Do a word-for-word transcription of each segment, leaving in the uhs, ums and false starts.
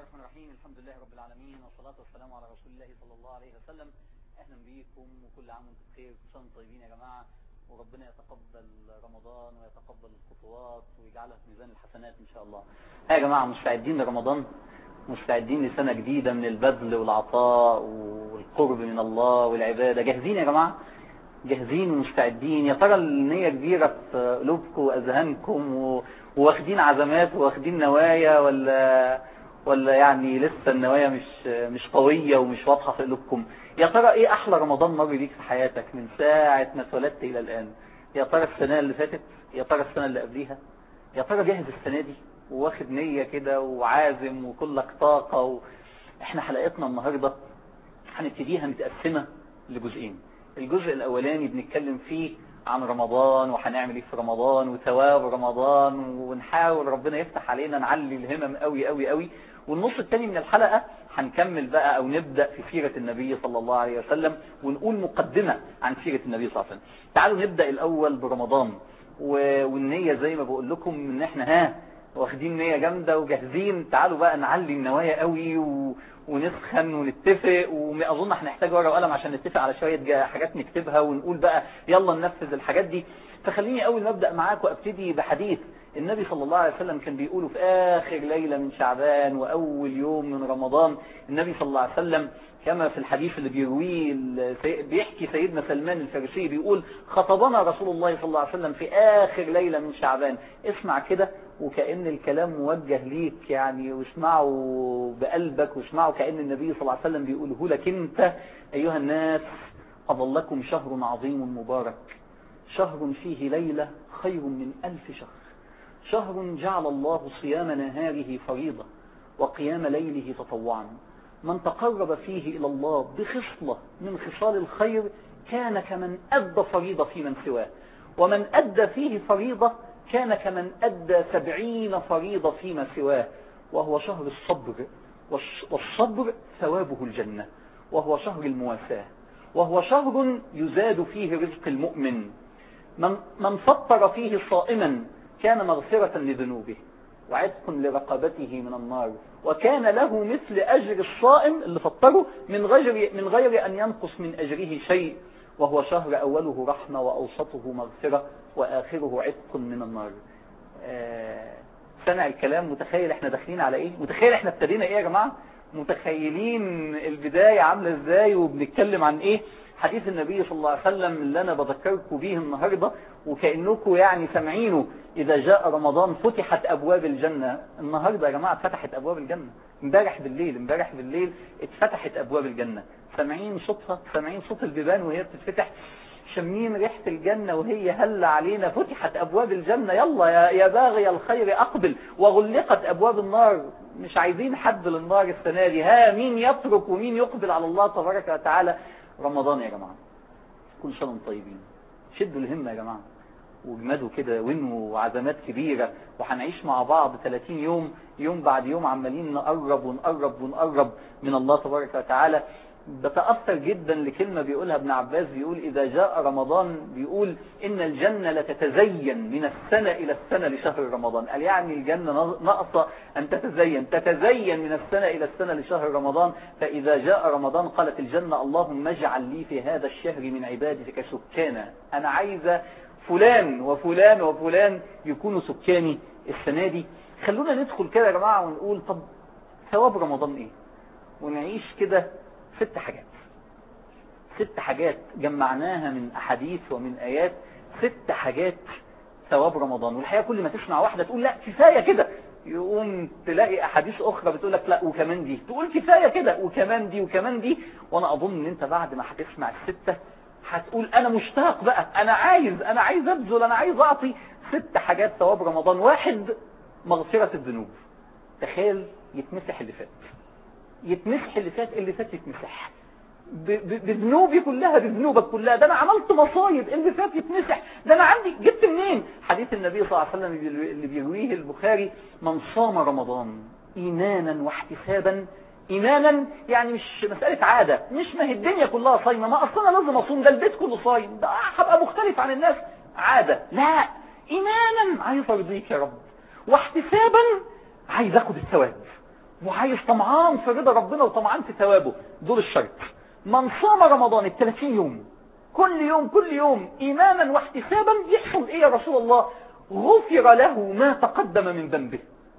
الرحمن الرحيم. الحمد لله رب العالمين، والصلاة والسلام على رسول الله صلى الله عليه وسلم. اهلا بيكم وكل عام وانتم بخير، كل سنة وانتم طيبين يا جماعة، وربنا يتقبل رمضان ويتقبل الخطوات ويجعلها في ميزان الحسنات ان شاء الله. يا جماعة مستعدين لرمضان؟ مستعدين لسنة جديدة من البذل والعطاء والقرب من الله والعبادة؟ جاهزين يا جماعة؟ جاهزين ومستعدين؟ يا ترى النية كبيرة في قلوبكم وأذهانكم وواخدين عزمات وواخدين نوايا، ولا ولا يعني لسه النوايا مش مش قوية ومش واضحة في قلوبكم؟ يا ترى ايه احلى رمضان مر بيك في حياتك من ساعة ما اتولدت الى الان؟ يا ترى السنة اللي فاتت؟ يا ترى السنة اللي قبليها؟ يا ترى جاهز السنة دي وواخد نية كده وعازم وكلك طاقة و... احنا حلقتنا النهاردة هنبتديها متقسمة لجزئين. الجزء الاولاني بنتكلم فيه عن رمضان وهنعمل ايه في رمضان وثواب رمضان، ونحاول ربنا يفتح علينا نعلي الهمم قوي قوي قوي. والنص الثاني من الحلقة هنكمل بقى او نبدأ في سيرة النبي صلى الله عليه وسلم ونقول مقدمة عن سيرة النبي صلى الله عليه وسلم. تعالوا نبدأ الاول برمضان، والنية زي ما بقول لكم ان احنا ها واخدين نية جامدة وجاهزين. تعالوا بقى نعلي النوايا قوي و... ونسخن ونتفق، واظن هنحتاج ورقه وقلم عشان نتفق على شويه حاجات نكتبها ونقول بقى يلا ننفذ الحاجات دي. فخليني اول ما ابدا معاكم ابتدي بحديث النبي صلى الله عليه وسلم كان بيقوله في اخر ليله من شعبان واول يوم من رمضان. النبي صلى الله عليه وسلم كما في الحديث اللي بيرويه بيحكي سيدنا سلمان الفارسي بيقول: خطبنا رسول الله صلى الله عليه وسلم في اخر ليله من شعبان. اسمع كده وكأن الكلام موجه ليك يعني، واسمعه بقلبك واسمعه كأن النبي صلى الله عليه وسلم بيقوله لك انت: ايها الناس، أظلكم شهر عظيم مبارك، شهر فيه ليلة خير من ألف شهر، شهر جعل الله صيام نهاره فريضة وقيام ليله تطوعا، من تقرب فيه إلى الله بخصلة من خصال الخير كان كمن أدى فريضة في من سواه، ومن أدى فيه فريضة كان كمن أدى سبعين فريضة فيما سواه، وهو شهر الصبر، والصبر ثوابه الجنة، وهو شهر المواساة، وهو شهر يزاد فيه رزق المؤمن، من, من فطر فيه صائما كان مغفرة لذنوبه وعتق لرقبته من النار، وكان له مثل أجر الصائم اللي فطره من غير, من غير أن ينقص من أجره شيء، وهو شهر أوله رحمة وأوسطه مغفرة وآخره عتق من النار. آه سمع الكلام؟ متخيل احنا داخلين على ايه؟ متخيل احنا ابتدينا ايه يا جماعة؟ متخيلين البداية عاملة ازاي وبنتكلم عن ايه؟ حديث النبي صلى الله عليه وسلم اللي انا بذكركم به النهاردة وكأنكم يعني سمعينه: اذا جاء رمضان فتحت ابواب الجنة. النهاردة يا جماعة اتفتحت ابواب الجنة، امبارح بالليل امبارح بالليل اتفتحت ابواب الجنة. سامعين صوتها؟ سامعين صوت البيبان وهي بتتفتح؟ شمين ريحة الجنة وهي هل علينا؟ فتحت أبواب الجنة، يلا يا, يا باغي الخير أقبل، وغلقت أبواب النار، مش عايزين حد للنار السنة دي، ها مين يترك ومين يقبل على الله تبارك وتعالى. رمضان يا جماعة، كل سنة وانتم طيبين، شدوا الهمة يا جماعة واجمدوا كده وانوا عزمات كبيرة، وهنعيش مع بعض ثلاثين يوم، يوم بعد يوم عمالين نقرب ونقرب ونقرب من الله تبارك وتعالى. بتأثر جدا لكلمة بيقولها ابن عباس، بيقول إذا جاء رمضان بيقول إن الجنة لتتزين من السنة إلى السنة لشهر رمضان. قال يعني الجنة ناقصة أن تتزين، تتزين من السنة إلى السنة لشهر رمضان. فإذا جاء رمضان قالت الجنة: اللهم اجعل لي في هذا الشهر من عبادتك سكانا، أنا عايزة فلان وفلان وفلان يكونوا سكاني السنة دي. خلونا ندخل كده يا جماعة ونقول طب ثواب رمضان إيه؟ ونعيش كده ست حاجات، ست حاجات جمعناها من أحاديث ومن آيات، ست حاجات ثواب رمضان. والحقيقة كل ما تسمع واحدة تقول لا كفاية كده، يقوم تلاقي أحاديث أخرى بتقول لك لا وكمان دي، تقول كفاية كده وكمان دي وكمان دي. وأنا أظن أن أنت بعد ما هتسمع الستة هتقول أنا مشتاق بقى، أنا عايز أنا عايز أبذل، أنا عايز أعطي. ست حاجات ثواب رمضان. واحد: مغفرة الذنوب. تخيل يتمسح اللي فات، يتمسح اللي فات، اللي فات يتمسح بذنوبي كلها، بذنوبك كلها. ده انا عملت مصايب، اللي فات يتمسح. ده انا عندي، جبت منين؟ حديث النبي صلى الله عليه وسلم اللي بيرويه البخاري: من صام رمضان ايمانا واحتسابا. ايمانا يعني مش مسألة عادة، مش ما هي الدنيا كلها صايمة، ما اصلا لازم اصوم، ده البيت كله صايم، ده هبقى مختلف عن الناس، عادة. لا، ايمانا عايز ارضيك يا رب، واحتسابا عايز اخد الثواب. وعايز طمعان في رضا ربنا وطمعان في ثوابه، دول الشرط. من صام رمضان الثلاثين يوم كل يوم كل يوم ايمانا واحتسابا، يحصل ايه يا رسول الله؟ غفر له ما تقدم من ذنبه.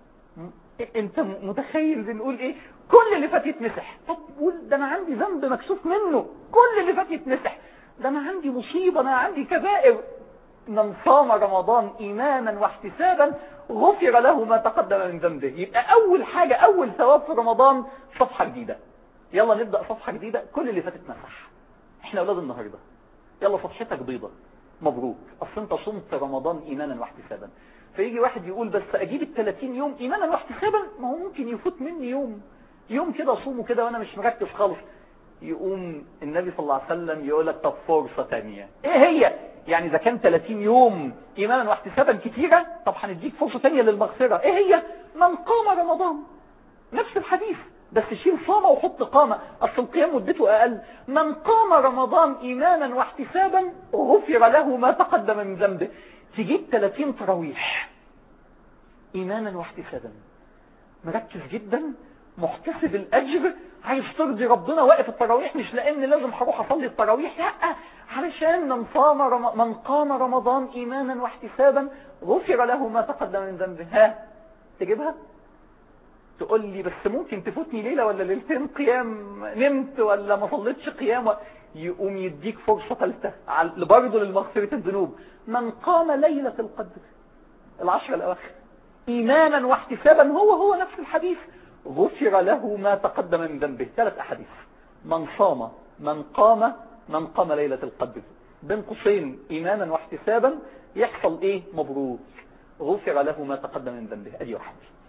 انت متخيل بنقول ايه؟ كل اللي فات يتمسح. طب ده انا عندي ذنب مكسوف منه، كل اللي فات يتمسح. ده انا عندي مصيبة، انا عندي كبائر. من صام رمضان ايمانا واحتسابا غفر له ما تقدم من ذنبه. يبقى اول حاجة، اول ثواب في رمضان صفحة جديدة. يلا نبدأ صفحة جديدة، كل اللي فات اتمسح. احنا اولاد النهاردة، يلا صفحتك بيضة، مبروك، اصل انت صمت رمضان ايمانا واحتسابا. فيجي واحد يقول بس اجيب الثلاثين يوم ايمانا واحتسابا، ما هو ممكن يفوت مني يوم يوم كده اصومه كده وانا مش مركز خالص. يقوم النبي صلى الله عليه وسلم يقول لك طب فرصة تانية. ايه هي؟ يعني اذا كان ثلاثين يوم ايمانا واحتسابا كتيرة، طب هنديك فرصة تانية للمغفرة. ايه هي؟ من قام رمضان. نفس الحديث بس شيل صامة وحط قامة، اصل القيام مدته اقل. من قام رمضان ايمانا واحتسابا غفر له ما تقدم من ذنبه. تجيب ثلاثين تراويح ايمانا واحتسابا، مركز جدا، محتسب الاجر، عايز ترضي ربنا، واقف التراويح مش لان لازم هروح اصلي التراويح، لا، علشان من صام رم... من قام رمضان ايمانا واحتسابا غفر له ما تقدم من ذنبه. ها تجيبها؟ تقول لي بس ممكن تفوتني ليلة ولا ليلتين قيام، نمت ولا ما صليتش قيام و... يقوم يديك فرصة ثالثة برضه للمغفرة الذنوب. من قام ليلة القدر العشر الأواخر إيمانا واحتسابا، هو هو نفس الحديث، غفر له ما تقدم من ذنبه. ثلاث أحاديث، من صام، من قام، من قام ليلة القدر، بين قوسين إيمانا واحتسابا، يحصل إيه؟ مبروك، غفر له ما تقدم من ذنبه. أدي واحد.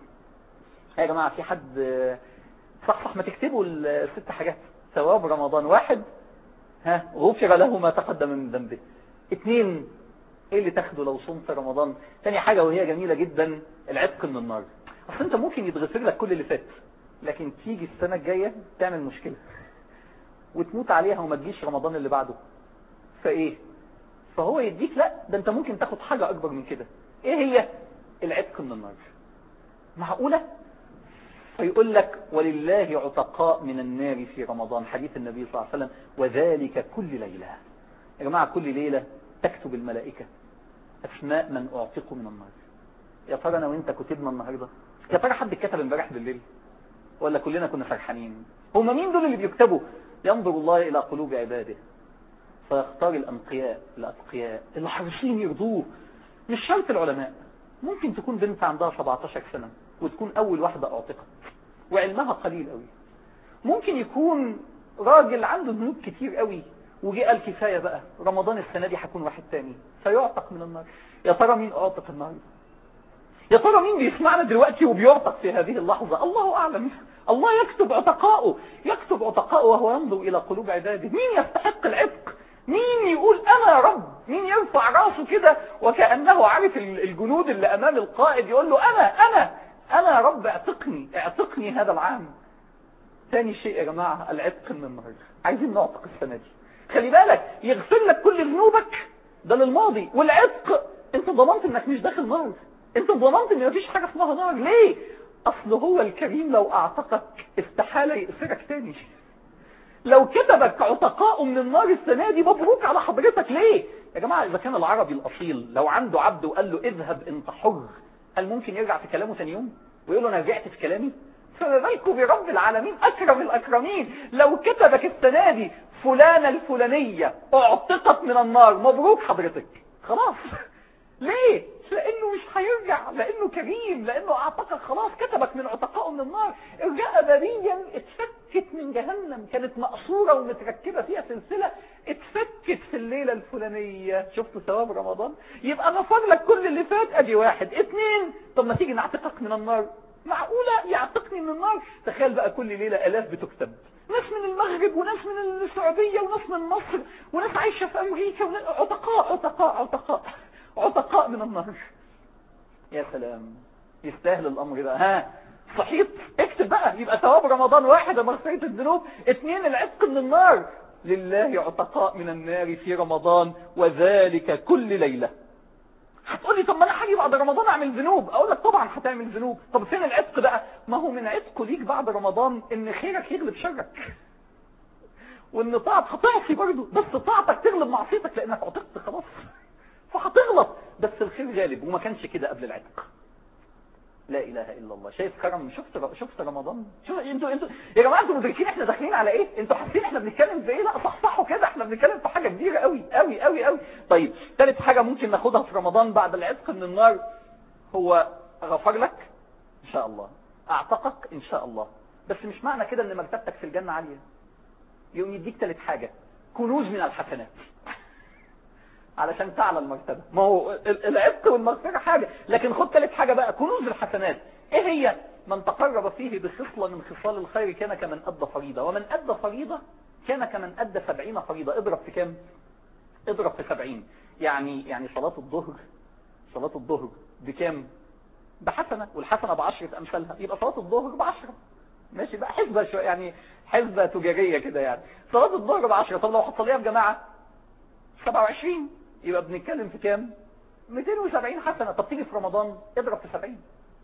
يا جماعة في حد صح صح ما تكتبوا الست حاجات. ثواب رمضان واحد، ها، غفر له ما تقدم من ذنبه. اثنين، ايه اللي تاخده لو صمت رمضان؟ ثاني حاجة وهي جميلة جدا، العتق من النار. اصل انت ممكن يتغفر لك كل اللي فات، لكن تيجي السنة الجاية تعمل مشكلة وتموت عليها وما تجيش رمضان اللي بعده. فايه؟ فهو يديك لا، ده انت ممكن تاخد حاجة اكبر من كده. ايه هي؟ العتق من النار. معقولة؟ فيقول لك ولله عتقاء من النار في رمضان، حديث النبي صلى الله عليه وسلم، وذلك كل ليلة. يا جماعة كل ليلة تكتب الملائكة أسماء من أعتقوا من النار. يا ترى أنا وإنت كتبنا النهاردة؟ يا ترى حد كتب امبارح بالليل ولا كلنا كنا فرحانين؟ هم مين دول اللي بيكتبوا؟ ينظر الله إلى قلوب عباده فيختار الأنقياء الأتقياء اللي حريصين يرضوه. مش شرط العلماء، ممكن تكون بنت عندها سبعتاشر سنة وتكون أول واحدة أعتقت وعلمها قليل قوي. ممكن يكون راجل عنده ذنوب كتير قوي وجي قال كفاية بقى، رمضان السنة دي هكون واحد تاني فيعتق من النار. يا ترى مين أعتق النهارده؟ يا ترى مين بيسمعنا دلوقتي وبيعتق في هذه اللحظة؟ الله أعلم. الله يكتب عتقاؤه، يكتب عتقاؤه وهو ينظر إلى قلوب عباده. مين يستحق العتق؟ مين يقول أنا يا رب؟ مين يرفع راسه كده وكأنه عارف الجنود اللي أمام القائد يقول له أنا أنا أنا يا رب اعتقني اعتقني هذا العام. ثاني شيء يا جماعة العتق من النار. عايزين نعتق السنة دي. خلي بالك يغفر لك كل ذنوبك ده للماضي، والعتق انت ضمنت انك مش داخل نار، انت ضمنت ان مفيش حاجة اسمها نار. ليه؟ اصل هو الكريم لو اعتقك استحالة يأسرك تاني. لو كتبك عتقاء من النار السنة دي مبروك على حضرتك. ليه يا جماعة؟ اذا كان العربي الاصيل لو عنده عبد وقال له اذهب انت حر، هل ممكن يرجع في كلامه ثاني يوم ويقول له انا رجعت في كلامي؟ فما بالكم برب العالمين اكرم الاكرمين. لو كتبك السنة دي فلانة الفلانية اعتقت من النار، مبروك حضرتك خلاص. ليه؟ لانه مش هيرجع، لانه كريم، لانه اعتقك خلاص، كتبك من عتقاء من النار. ارجاء بريا اتفكت من جهنم، كانت مقصورة ومتركبة فيها سلسلة، اتفكت في الليلة الفلانية. شفتوا ثواب رمضان؟ يبقى غفر لك كل اللي فات. ادي واحد. اتنين، طب ما تيجي نعتقك من النار؟ معقولة يعتقني من النار؟ تخيل بقى كل ليلة الاف بتكتب، ناس من المغرب وناس من السعودية وناس من مصر وناس عايشة في امريكا وناس عتقاء عتقاء عتقاء عتقاء من النار. يا سلام، يستاهل الامر ده. ها صحيت؟ اكتب بقى. يبقى ثواب رمضان واحد مغفرة الذنوب، اثنين العتق من النار. لله عتقاء من النار في رمضان وذلك كل ليلة. هتقولي طب ما انا هاجي بعد رمضان اعمل ذنوب. اقول لك طبعا هتعمل ذنوب. طب فين العتق بقى؟ ما هو من عتقه ليك بعد رمضان ان خيرك يغلب شرك، وان طاعتك هتعصي برضه بس طاعتك تغلب معصيتك لانك عتقت خلاص، فهتغلط بس الخير غالب. وما كانش كده قبل العتق. لا اله الا الله. شايف كرم؟ شفت شفت رمضان؟ شوف انتوا انتوا يا جماعه، انتوا مدركين احنا داخلين على ايه؟ انتوا حاسين احنا بنتكلم في ايه؟ لا صحصحوا كده، احنا بنتكلم في حاجه كبيره قوي قوي قوي قوي. طيب ثالث حاجه ممكن ناخدها في رمضان بعد العتق من النار، هو غفر لك ان شاء الله، اعتقك ان شاء الله، بس مش معنى كده ان مرتبتك في الجنه عاليه. يقوم يديك ثالث حاجه، كنوز من الحسنات علشان تعلى المرتبه. ما هو العتق والمغفره حاجه، لكن خد ثالث حاجه بقى، كنوز الحسنات. ايه هي؟ من تقرب فيه بخصله من خصال الخير كان كمن ادى فريضه، ومن ادى فريضه كان كمن ادى سبعين فريضه. اضرب في كام؟ اضرب في سبعين. يعني يعني صلاه الظهر، صلاه الظهر بكام؟ بحسنه، والحسنه بعشره امثالها، يبقى صلاه الظهر بعشره. ماشي بقى، حسبه شويه يعني، حسبه تجاريه كده يعني. صلاه الظهر بعشره، طب لو هتصليها بجماعه سبعة وعشرين، يبقى بنتكلم في كام؟ مئتين وسبعين حسنة. طب تيجي في رمضان اضرب في سبعين،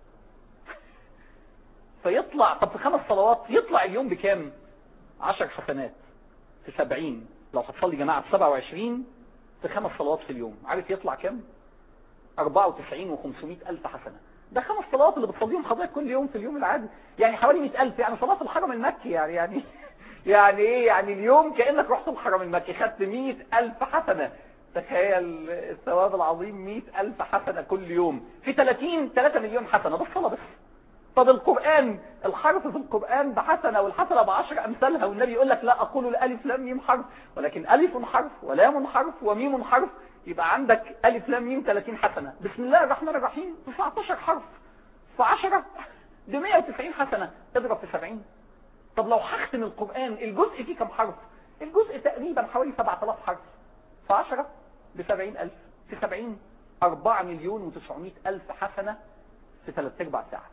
فيطلع طب في خمس صلوات يطلع اليوم بكام؟ عشر حسنات في سبعين. لو هتصلي جماعة في سبعة وعشرين في خمس صلوات في اليوم، عارف يطلع كام؟ أربعة وتسعين وخمسمائة ألف حسنة. ده خمس صلوات اللي بتصليهم حضرتك كل يوم في اليوم العادي، يعني حوالي مئة ألف. يعني صلاة الحرم المكي يعني يعني يعني ايه؟ يعني اليوم كأنك رحت الحرم المكي خدت مئة ألف حسنة. تخيل الثواب العظيم، مئة ألف حسنة كل يوم في ثلاثين ثلاثة مليون حسنة. ده الصلاة بس. طب القرآن، الحرف في القرآن بحسنة والحسنة بعشر أمثالها، والنبي يقول لك لا أقول الألف لام ميم حرف، ولكن ألف حرف ولام حرف وميم حرف. يبقى عندك ألف لام ميم ثلاثين حسنة، بسم الله الرحمن الرحيم تسعة عشر حرف في عشرة ب مئة وتسعين حسنة. اضرب في سبعين. طب لو هختم القرآن، الجزء فيه كم حرف؟ الجزء تقريبا حوالي سبعة آلاف حرف في عشرة بسبعين ألف، في سبعين أربعة مليون وتسعمائة ألف حسنة في ثلاث أرباع ساعة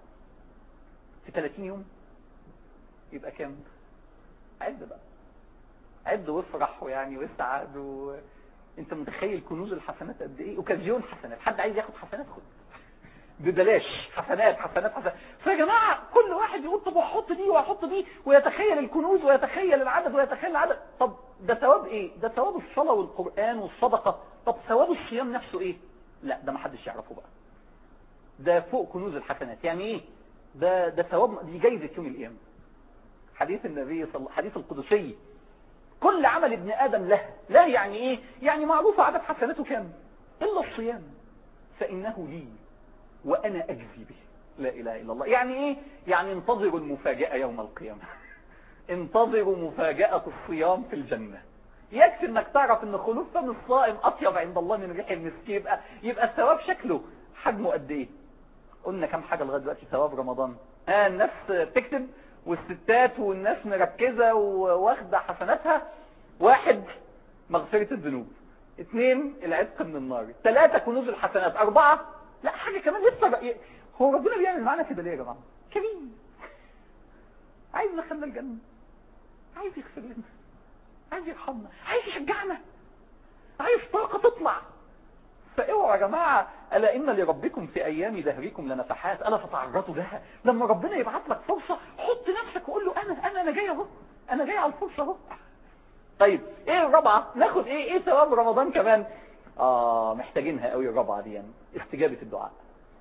في ثلاثين يوم. يبقى كام؟ عد بقى، عد وافرح ويعني واسعد و... انت متخيل كنوز الحسنات قد ايه؟ اوكازيون حسنات. حد عايز ياخد حسنات؟ خد ببلاش. حسنات حسنات حسنات. فيا جماعه كل واحد يقول طب واحط دي واحط دي، ويتخيل الكنوز ويتخيل العدد ويتخيل العدد. طب ده ثواب ايه؟ ده ثواب الصلاه والقران والصدقه. طب ثواب الصيام نفسه ايه؟ لا ده ما حدش يعرفه بقى. ده فوق كنوز الحسنات. يعني ايه؟ ده ده ثواب، دي جايزه يوم القيامه. حديث النبي صلى الله، حديث القدسي، كل عمل ابن ادم له. له يعني ايه؟ يعني معروف عدد حسناته كام، الا الصيام فانه لي وانا اجزي به. لا اله الا الله. يعني ايه؟ يعني انتظروا المفاجاه يوم القيامه. انتظروا مفاجاه الصيام في الجنه. يكفي انك تعرف ان خلوف فم الصائم اطيب عند الله من ريح المسك. يبقى يبقى الثواب شكله حجمه قد ايه؟ قلنا كم حاجه لغايه دلوقتي ثواب رمضان. اه الناس تكتب والستات والناس مركزه وواخده حسناتها. واحد مغفره الذنوب، اثنين العتق من النار، ثلاثه كنوز الحسنات، اربعه لا حاجه كمان لسه بقى. هو ربنا بيعمل معانا كده ليه يا جماعه؟ كريم، عايز يدخلنا الجنه، عايز يغفر لنا، عايز يرحمنا، عايز يشجعنا، عايز طاقه تطلع. فاوعوا يا جماعه، الا ان لربكم في ايام دهركم لنفحات الا فتعرضوا لها. لما ربنا يبعت لك فرصه حط نفسك وقول له انا انا انا جاي اهو، انا جاي على الفرصه اهو. طيب ايه الرابعه؟ ناخد ايه ايه ثواب رمضان كمان؟ اه محتاجينها قوي الرابعه دي، يعني استجابه الدعاء.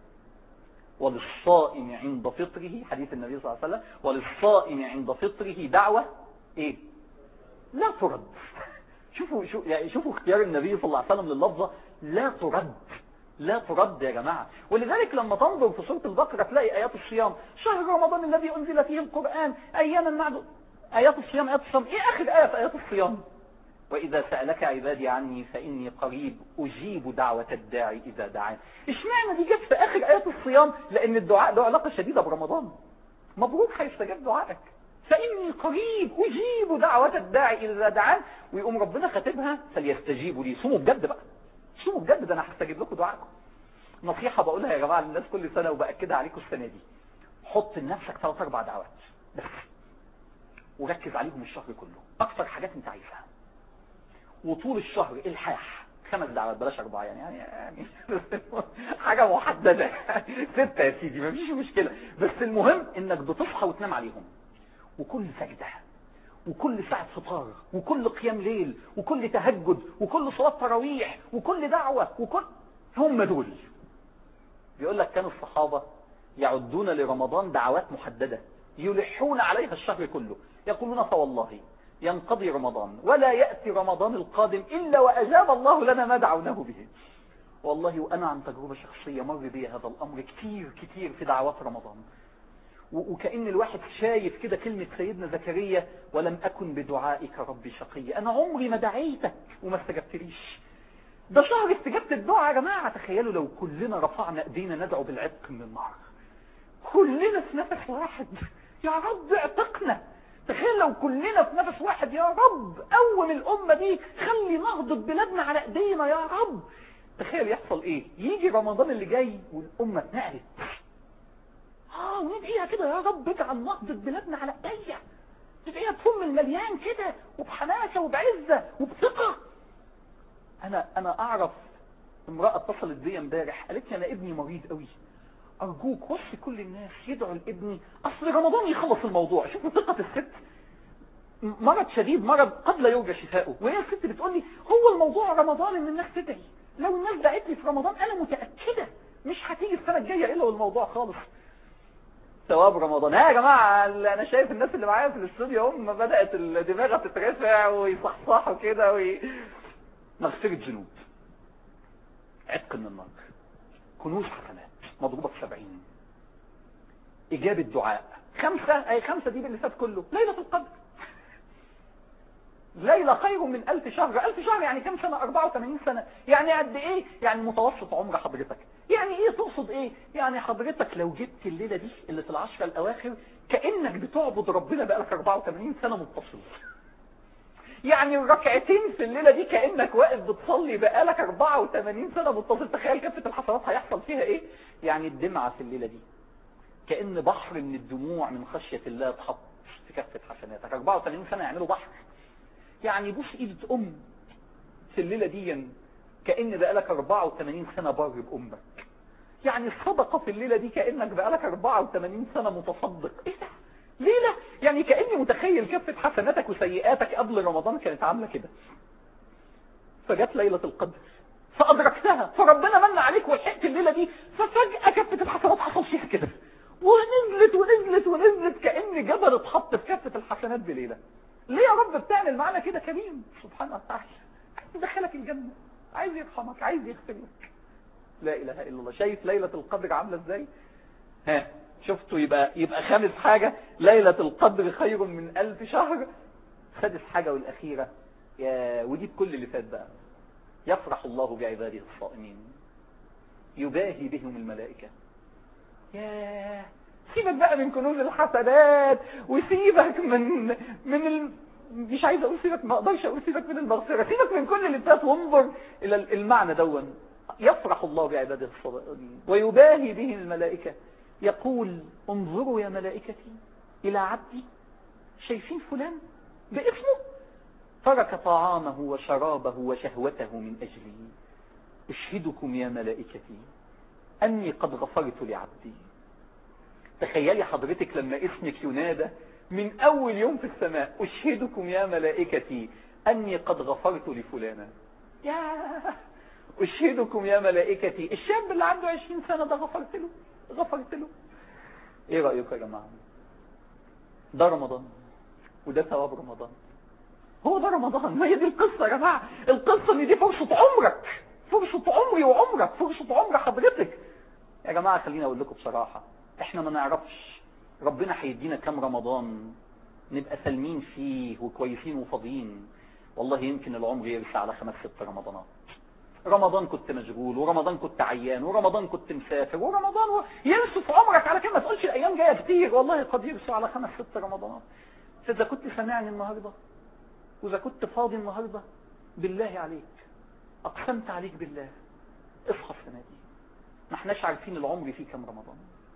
وللصائم عند فطره، حديث النبي صلى الله عليه وسلم، وللصائم عند فطره دعوه ايه؟ لا ترد. شوفوا شو يعني شوفوا اختيار النبي صلى الله عليه وسلم لللفظه لا ترد. لا ترد يا جماعه. ولذلك لما تنظر في سوره البقره تلاقي ايات الصيام، شهر رمضان الذي انزل فيه القران اياما معدود. ايات الصيام ايات الصيام ايه اخر ايه في ايات الصيام؟ واذا سالك عبادي عني فاني قريب اجيب دعوه الداعي اذا دعان. اشمعنى دي جت في اخر ايات الصيام؟ لان الدعاء له علاقه شديده برمضان. مبروك هيستجاب دعائك، فإني قريب أجيب دعوة الداعي إذا دعان. ويقوم ربنا خاتمها فليستجيبوا لي. صوموا بجد بقى، صوموا بجد، ده أنا هستجيب لكم دعائكم. نصيحة بقولها يا جماعة للناس كل سنة وبأكدها عليكم السنة دي، حط لنفسك ثلاث أربع دعوات بس وركز عليهم الشهر كله، أكثر حاجات أنت عايزها. وطول الشهر الحاح خمس دعوات بلاش اربعة يعني يعني, يعني حاجة محددة ستة يا سيدي مفيش مشكلة، بس المهم انك بتصحى وتنام عليهم، وكل سجدة وكل ساعة فطار وكل قيام ليل وكل تهجد وكل صلاة تراويح وكل دعوة وكل هم دول. بيقول لك كانوا الصحابة يعدون لرمضان دعوات محددة يلحون عليها الشهر كله، يقولون فوالله ينقضي رمضان ولا يأتي رمضان القادم إلا وأجاب الله لنا ما دعوناه به. والله وأنا عن تجربة شخصية مر بي هذا الأمر كتير كتير في دعوات رمضان، وكأن الواحد شايف كده كلمة سيدنا زكريا ولم أكن بدعائك ربي شقي، أنا عمري ما دعيتك وما استجبتليش. ده شهر استجابة الدعاء يا جماعة. تخيلوا لو كلنا رفعنا ايدينا ندعو بالعتق من النار، كلنا في نفس واحد يا رب اعتقنا. تخيل لو كلنا في نفس واحد يا رب قوم الأمة دي، خلي نهضة بلادنا على ايدينا يا رب. تخيل يحصل ايه؟ يجي رمضان اللي جاي والأمة اتنقلت اه وندعيها كده يا رب اجعل نهضة بلادنا على ايديا، تدعيها بفم المليان كده وبحماسة وبعزة وبثقة. انا انا اعرف امرأة اتصلت بي امبارح قالت لي انا ابني مريض قوي، ارجوك وصي كل الناس يدعوا لابني اصل رمضان يخلص الموضوع. شوفوا ثقة الست، مرض شديد مرض قد لا يرجى شفاؤه، وهي الست بتقول لي هو الموضوع رمضان ان الناس تدعي، لو الناس دعت لي في رمضان انا متأكدة مش هتيجي السنة الجاية الا والموضوع خالص. ثواب رمضان. ها يا جماعة انا شايف الناس اللي معايا في الاستوديو هم بدأت الدماغ تترفع ويصحصحوا كده وي... مغفرة ذنوب، عتق من النار، كنوز حسنات مضروبة في سبعين، إجابة دعاء خمسة، أي خمسة دي باللي فات كله، ليلة القدر. ليلة خير من ألف شهر. ألف شهر يعني كم سنة؟ أربعة وثمانين سنة. يعني قد إيه؟ يعني متوسط عمر حضرتك. يعني إيه تقصد إيه؟ يعني حضرتك لو جبت الليلة دي اللي في العشرة الأواخر كأنك بتعبد ربنا بقالك أربعة وثمانين سنة متصل. يعني الركعتين في الليلة دي كأنك واقف بتصلي بقالك أربعة وثمانين سنة متصل. تخيل كفة الحسنات هيحصل فيها إيه؟ يعني الدمعة في الليلة دي كأن بحر من الدموع من خشية الله اتحط في كفة حسناتك. أربعة وثمانين سنة يعملوا بحر. يعني بوس ايدة ام في الليلة دي كأن بقالك أربعة وثمانين سنة بر بأمك. يعني الصدقة في الليلة دي كأنك بقالك أربعة وثمانين سنة متصدق. ايه ده؟ ليلة يعني كأني متخيل كفة حسناتك وسيئاتك قبل رمضان كانت عاملة كده، فجت ليلة القدر فأدركتها، فربنا من عليك ولحقت الليلة دي، ففجأة كفة الحسنات حصل فيها كده ونزلت ونزلت ونزلت كأن جبل اتحط في كفة الحسنات بليلة. ليه يا رب بتعمل معنا كده؟ كريم سبحانه وتعالى، عايز يدخلك الجنة، عايز يرحمك، عايز يغفر لك. لا اله الا الله. شايف ليلة القدر عاملة ازاي؟ ها شفتوا؟ يبقى يبقى خامس حاجة ليلة القدر خير من ألف شهر. سادس حاجة والأخيرة يا ودي بكل اللي فات بقى، يفرح الله بعباده الصائمين يباهي بهم الملائكة. يا سيبك بقى من كنوز الحسنات وسيبك من من ال... مش عايز اقول سيبك، ما اقدرش اقول سيبك من المغفرة، سيبك من كل اللي فات وانظر الى المعنى دون. يفرح الله بعباده الصائمين ويباهي بهم الملائكة، يقول انظروا يا ملائكتي الى عبدي، شايفين فلان باسمه ترك طعامه وشرابه وشهوته من اجلي، اشهدكم يا ملائكتي اني قد غفرت لعبدي. تخيلي حضرتك لما اسمك ينادى من اول يوم في السماء، اشهدكم يا ملائكتي اني قد غفرت لفلانا. يا اشهدكم يا ملائكتي الشاب اللي عنده عشرين سنة ده غفرت له، غفرت له. ايه رأيكم يا جماعة؟ ده رمضان وده ثواب رمضان. هو ده رمضان. ما هي دي القصة يا جماعة. القصة ان دي فرصة عمرك، فرصة عمري وعمرك، فرصة عمر حضرتك. يا جماعة خلينا اقول لكم بصراحة، احنا ما نعرفش ربنا هيدينا كام رمضان نبقى سالمين فيه وكويسين وفاضيين. والله يمكن العمر يرسى على خمس ست رمضانات. رمضان كنت مشغول، ورمضان كنت عيان، ورمضان كنت مسافر، ورمضان و... يرسوا في عمرك على كده. ما تقولش الايام جايه كتير، والله قد يرسوا على خمس ست رمضانات. فاذا كنت سامعني النهارده واذا كنت فاضي النهارده، بالله عليك اقسمت عليك بالله اصحى السنه دي. ما احناش عارفين العمر فيه كام رمضان.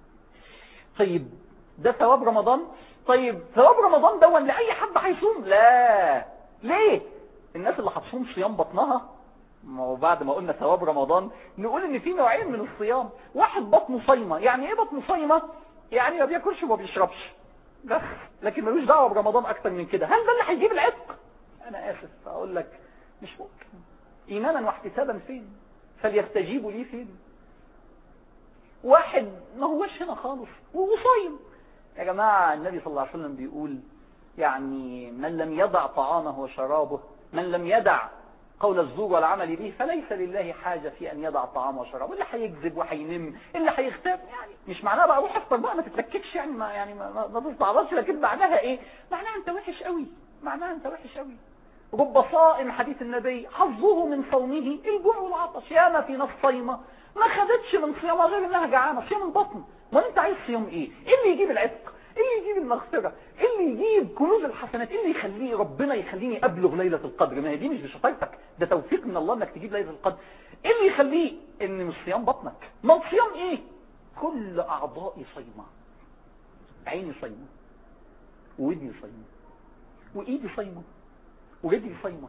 طيب ده ثواب رمضان. طيب ثواب رمضان ده لاي حد هيصوم؟ لا. ليه؟ الناس اللي هتصوم صيام بطنها ما هو بعد ما قلنا ثواب رمضان نقول ان في نوعين من الصيام. واحد بطنه صايمه. يعني ايه بطنه صايمه؟ يعني ما بياكلش وما بيشربش بس، لكن ملوش دعوه برمضان اكتر من كده. هل ده اللي هيجيب العتق؟ انا اسف اقول لك مش ممكن. ايمانا واحتسابا فين؟ فليستجيبوا لي فين؟ واحد ما هوش هنا خالص وصايم. يا جماعه النبي صلى الله عليه وسلم بيقول يعني من لم يدع طعامه وشرابه، من لم يدع قول الزور والعمل به فليس لله حاجة في أن يدع طعامه وشرابه. اللي هيكذب وهينم، اللي هيختار، يعني مش معناها بقى روح افطر بقى ما تتلككش، يعني ما يعني ما, ما, ما تستعبطش، لكن معناها ايه؟ معناها انت وحش قوي، معناها انت وحش قوي. رب صائم حديث النبي حظه من صومه الجوع والعطش. ياما في ناس صايمه ما خدتش من صيامها غير انها جعانه، صيام البطن. ما انت عايز صيام ايه؟ ايه اللي يجيب العتق؟ ايه اللي يجيب المغفره؟ ايه اللي يجيب كنوز الحسنات؟ ايه اللي يخليه ربنا يخليني ابلغ ليله القدر؟ ما هي دي مش بشطارتك، ده توفيق من الله انك تجيب ليله القدر. ايه اللي يخليه ان مش صيام بطنك؟ ما الصيام ايه؟ كل اعضائي صايمه، عيني صايمه، ودني صايمه، وايدي صايمه، ورجلي صايمه،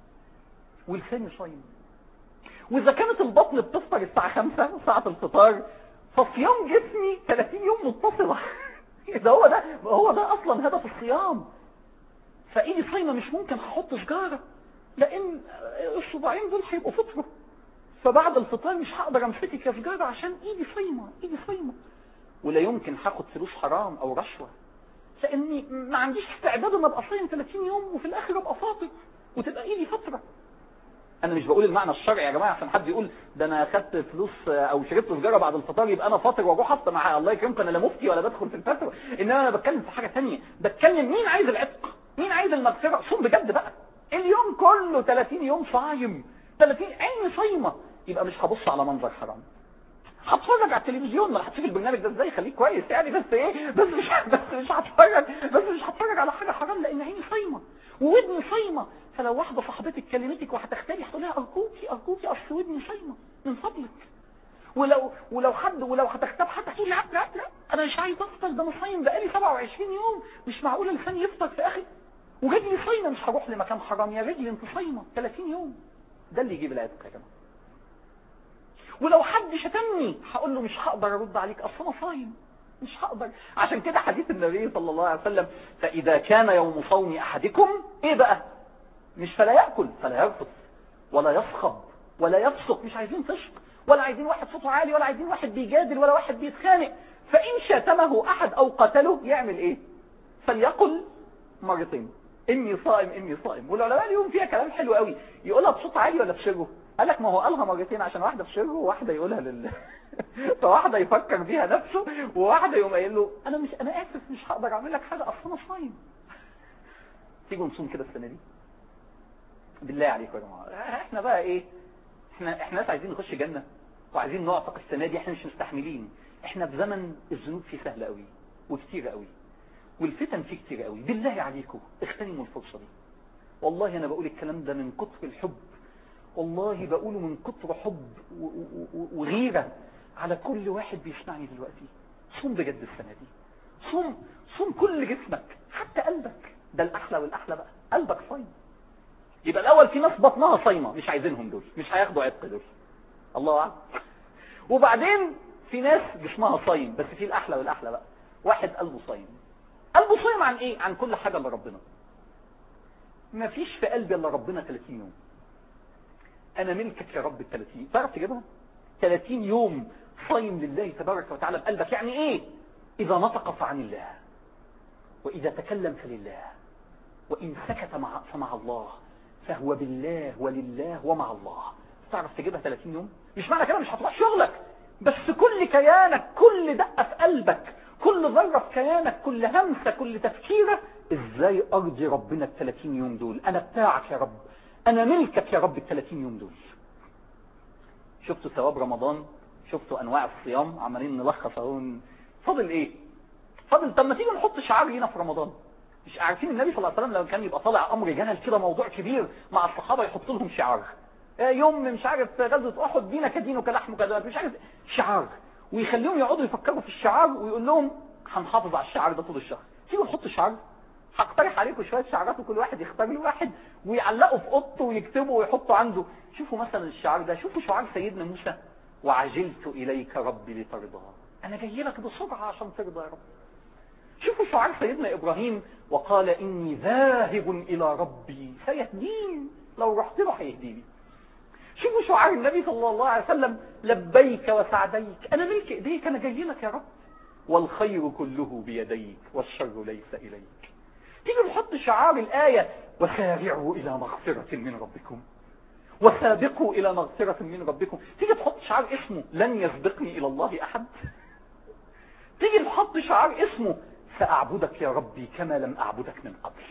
ولساني صايم. واذا كانت البطن بتفطر الساعه خمسة ساعه الفطار، فصيام جسمي ثلاثين يوم متصله. ده هو ده هو ده اصلا هدف الصيام. فايدي صايمه مش ممكن هحط سجاره، لان الصباعين دول هيبقوا فطره، فبعد الفطار مش هقدر امسكك يا سجاره عشان ايدي صايمه، ايدي صايمه. ولا يمكن هاخد فلوس حرام او رشوه، لاني ما عنديش استعداد ان ابقى صايم ثلاثين يوم وفي الاخر ابقى فاطر وتبقى ايدي فتره. انا مش بقول المعنى الشرعي يا جماعه عشان حد يقول ده انا اخدت فلوس او شربت سجاره بعد الفطار يبقى انا فاطر واروح افطر. مع الله يكرمكم انا لا مفتي ولا بدخل في الفتوى، انما انا بتكلم في حاجه ثانيه. بتكلم مين عايز العتق؟ مين عايز المغفره؟ صوم بجد بقى. اليوم كله ثلاثين يوم صايم، ثلاثين عيني صايمه، يبقى مش هبص على منظر حرام. هتفرج على التلفزيون، ما هتشوف البرنامج ده ازاي خليك كويس يعني، بس ايه بس مش بس مش هتفرج بس مش هتفرج على حاجه حرام، لان عيني صايمه وودني صايمه. فلو واحده صاحبتك كلمتك وهتختاري هتقول لها ارجوكي ارجوكي اصل ودني صايمه من فضلك. ولو ولو حد ولو هتختار حد هتقول لا لا لا انا مش عايز افطر، ده انا صايم بقالي سبعة وعشرين يوم، مش معقوله لساني يفطر في اخر. ورجلي صايمه مش هروح لمكان حرام. يا رجلي انت صايمه ثلاثين يوم. ده اللي يجيب العتق يا جماعه. ولو حد شتمني هقول له مش هقدر ارد عليك اصل انا صايم، مش هقدر. عشان كده حديث النبي صلى الله عليه وسلم فاذا كان يوم صوم احدكم ايه بقى؟ مش فلا ياكل فلا يرفث ولا يصخب ولا يفسق، مش عايزين فسق، ولا عايزين واحد صوته عالي، ولا عايزين واحد بيجادل، ولا واحد بيتخانق. فان شتمه احد او قتله يعمل ايه؟ فليقل مرتين اني صائم اني صائم. والعلماء اليوم فيها كلام حلو قوي، يقولها بصوت عالي ولا بسره؟ قال لك ما هو قالها مرتين عشان واحده بسره وواحده يقولها لله. فواحده يفكر بيها نفسه، وواحده يقوم قايل له انا مش انا اسف مش هقدر اعمل لك حاجه اصل انا صايم. تيجوا نصوم كده السنه دي بالله عليكم يا جماعه. احنا بقى ايه؟ احنا احنا ناس عايزين نخش جنه وعايزين نعتق السنه دي، احنا مش مستحملين. احنا في زمن الذنوب فيه سهله قوي وكتير قوي، والفتن فيه كتير قوي. بالله عليكم اغتنموا الفرصه دي. والله انا بقول الكلام ده من كتر الحب، والله بقوله من كتر حب وغيرة على كل واحد بيسمعني دلوقتي. صوم بجد السنة دي، صوم صوم كل جسمك حتى قلبك. ده الأحلى والأحلى بقى قلبك صايم. يبقى الأول في ناس بطنها صايمة مش عايزينهم دول، مش هياخدوا عتق دول، الله أعلم. وبعدين في ناس جسمها صايم، بس في الأحلى والأحلى بقى واحد قلبه صايم. قلبه صايم عن إيه؟ عن كل حاجة إلا ربنا. ما فيش في قلبي إلا ربنا ثلاثين يوم. انا ملكك يا رب ال ثلاثين. تعرف تجيبها؟ ثلاثين يوم صايم لله تبارك وتعالى بقلبك. يعني ايه؟ اذا نطق فعن الله، واذا تكلم فلله، وان سكت مع فمع الله، فهو بالله ولله ومع الله. تعرف تجيبها ثلاثين يوم؟ مش معنى كده مش هتروح شغلك، بس كل كيانك، كل دقة في قلبك، كل ذرة في كيانك، كل همسة، كل تفكيرة، ازاي ارضي ربنا ال ثلاثين يوم دول؟ انا بتاعك يا رب، انا ملكك يا رب ال ثلاثين يوم دول. شفتوا ثواب رمضان؟ شفتوا انواع الصيام؟ عمالين نلخص اهو. فاضل ايه؟ فاضل طب ما تيجي نحط شعار لينا في رمضان. مش عارفين النبي صلى الله عليه وسلم لما كان يبقى طالع امر جهل كده موضوع كبير مع الصحابه يحط لهم شعار، يوم مش عارف غزوه احد دينك دينك لحمك دمك مش عارف شعار، ويخليهم يقعدوا يفكروا في الشعار ويقول لهم هنحافظ على الشعار ده طول الشهر. تيجوا نحط شعار هقترح عليكم شويه شعارات وكل واحد يختار له واحد ويعلقه في اوضته ويكتبه ويحطه عنده. شوفوا مثلا الشعار ده، شوفوا شعار سيدنا موسى: وعجلت اليك ربي لترضى. انا جاي لك بسرعه عشان ترضى يا رب. شوفوا شعار سيدنا ابراهيم: وقال اني ذاهب الى ربي سيهدين. لو رحت له هيهديني. شوفوا شعار النبي صلى الله عليه وسلم: لبيك وسعديك، انا ملك ايديك، انا جاي لك يا رب. والخير كله بيديك والشر ليس اليك. تيجي نحط شعار الايه: وسارعوا الى مغفره من ربكم وسابقوا الى مغفره من ربكم. تيجي تحط شعار اسمه: لن يسبقني الى الله احد. تيجي نحط شعار اسمه: ساعبدك يا ربي كما لم اعبدك من قبل.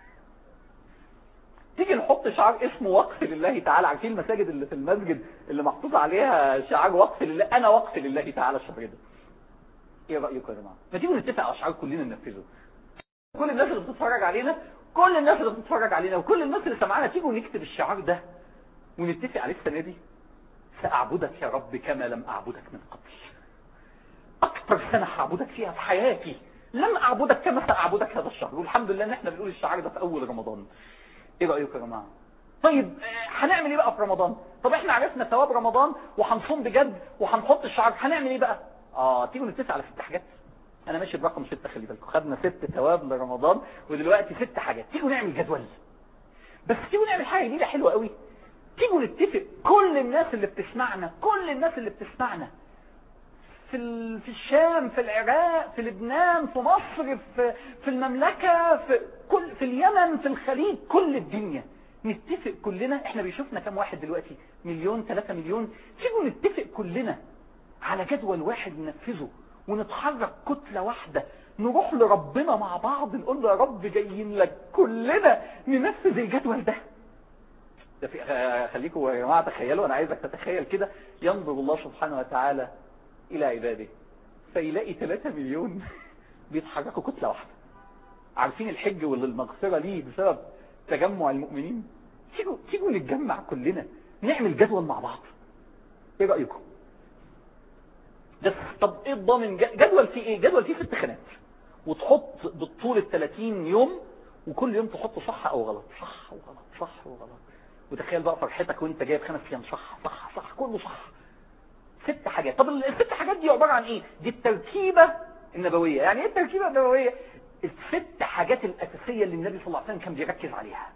تيجي نحط شعار اسمه وقف لله تعالى. عارفين المساجد اللي في المسجد اللي محطوط عليها شعار وقف لله؟ انا وقف لله تعالى الشهر ده. ايه رايكم يا جماعه؟ ما تيجوا نتفق على شعار كلنا ننفذه. كل الناس اللي بتتفرج علينا كل الناس اللي بتتفرج علينا وكل الناس اللي سمعنا، تيجوا نكتب الشعار ده ونتفق عليه السنه دي: ساعبدك يا رب كما لم اعبدك من قبل. اكتر سنه هعبدك فيها في حياتي لم اعبدك كما ساعبدك هذا الشهر. والحمد لله ان احنا بنقول الشعار ده في اول رمضان. ايه رايكم يا جماعه؟ طيب هنعمل ايه بقى في رمضان؟ طب احنا عرفنا ثواب رمضان وهنصوم بجد وهنحط الشعار، هنعمل ايه بقى؟ اه تيجوا نتفق على ست حاجات. انا ماشي برقم ستة، خلي بالكم، خدنا ست ثواب لرمضان ودلوقتي ست حاجات. تيجوا نعمل جدول، بس تيجوا نعمل حاجه جديده حلوه قوي. تيجوا نتفق كل الناس اللي بتسمعنا كل الناس اللي بتسمعنا في ال... في الشام، في العراق، في لبنان، في مصر، في في المملكه، في كل في اليمن، في الخليج، كل الدنيا، نتفق كلنا. احنا بيشوفنا كم واحد دلوقتي؟ مليون، ثلاثة مليون. تيجوا نتفق كلنا على جدول واحد ننفذه ونتحرك كتله واحده، نروح لربنا مع بعض نقول له: يا رب جايين لك كلنا ننفذ الجدول ده. ده في خليكم يا جماعه تخيلوا، انا عايزك تتخيل كده: ينظر الله سبحانه وتعالى الى عباده فيلاقي ثلاثة مليون بيتحركوا كتله واحده. عارفين الحج والمغفره ليه بسبب تجمع المؤمنين؟ تيجوا تيجوا نتجمع كلنا نعمل جدول مع بعض. ايه رايكم؟ بس طب ايه الضامن؟ جدول فيه ايه؟ جدول فيه ست خانات وتحط بالطول ال ثلاثين يوم، وكل يوم تحط صح او غلط، صح وغلط، صح وغلط. وتخيل بقى فرحتك وانت جايب خمس ايام صح صح صح كله صح. ست حاجات. طب الست حاجات دي عباره عن ايه؟ دي التركيبه النبويه. يعني ايه التركيبه النبويه؟ الست حاجات الاساسيه اللي النبي صلى الله عليه وسلم كان بيركز عليها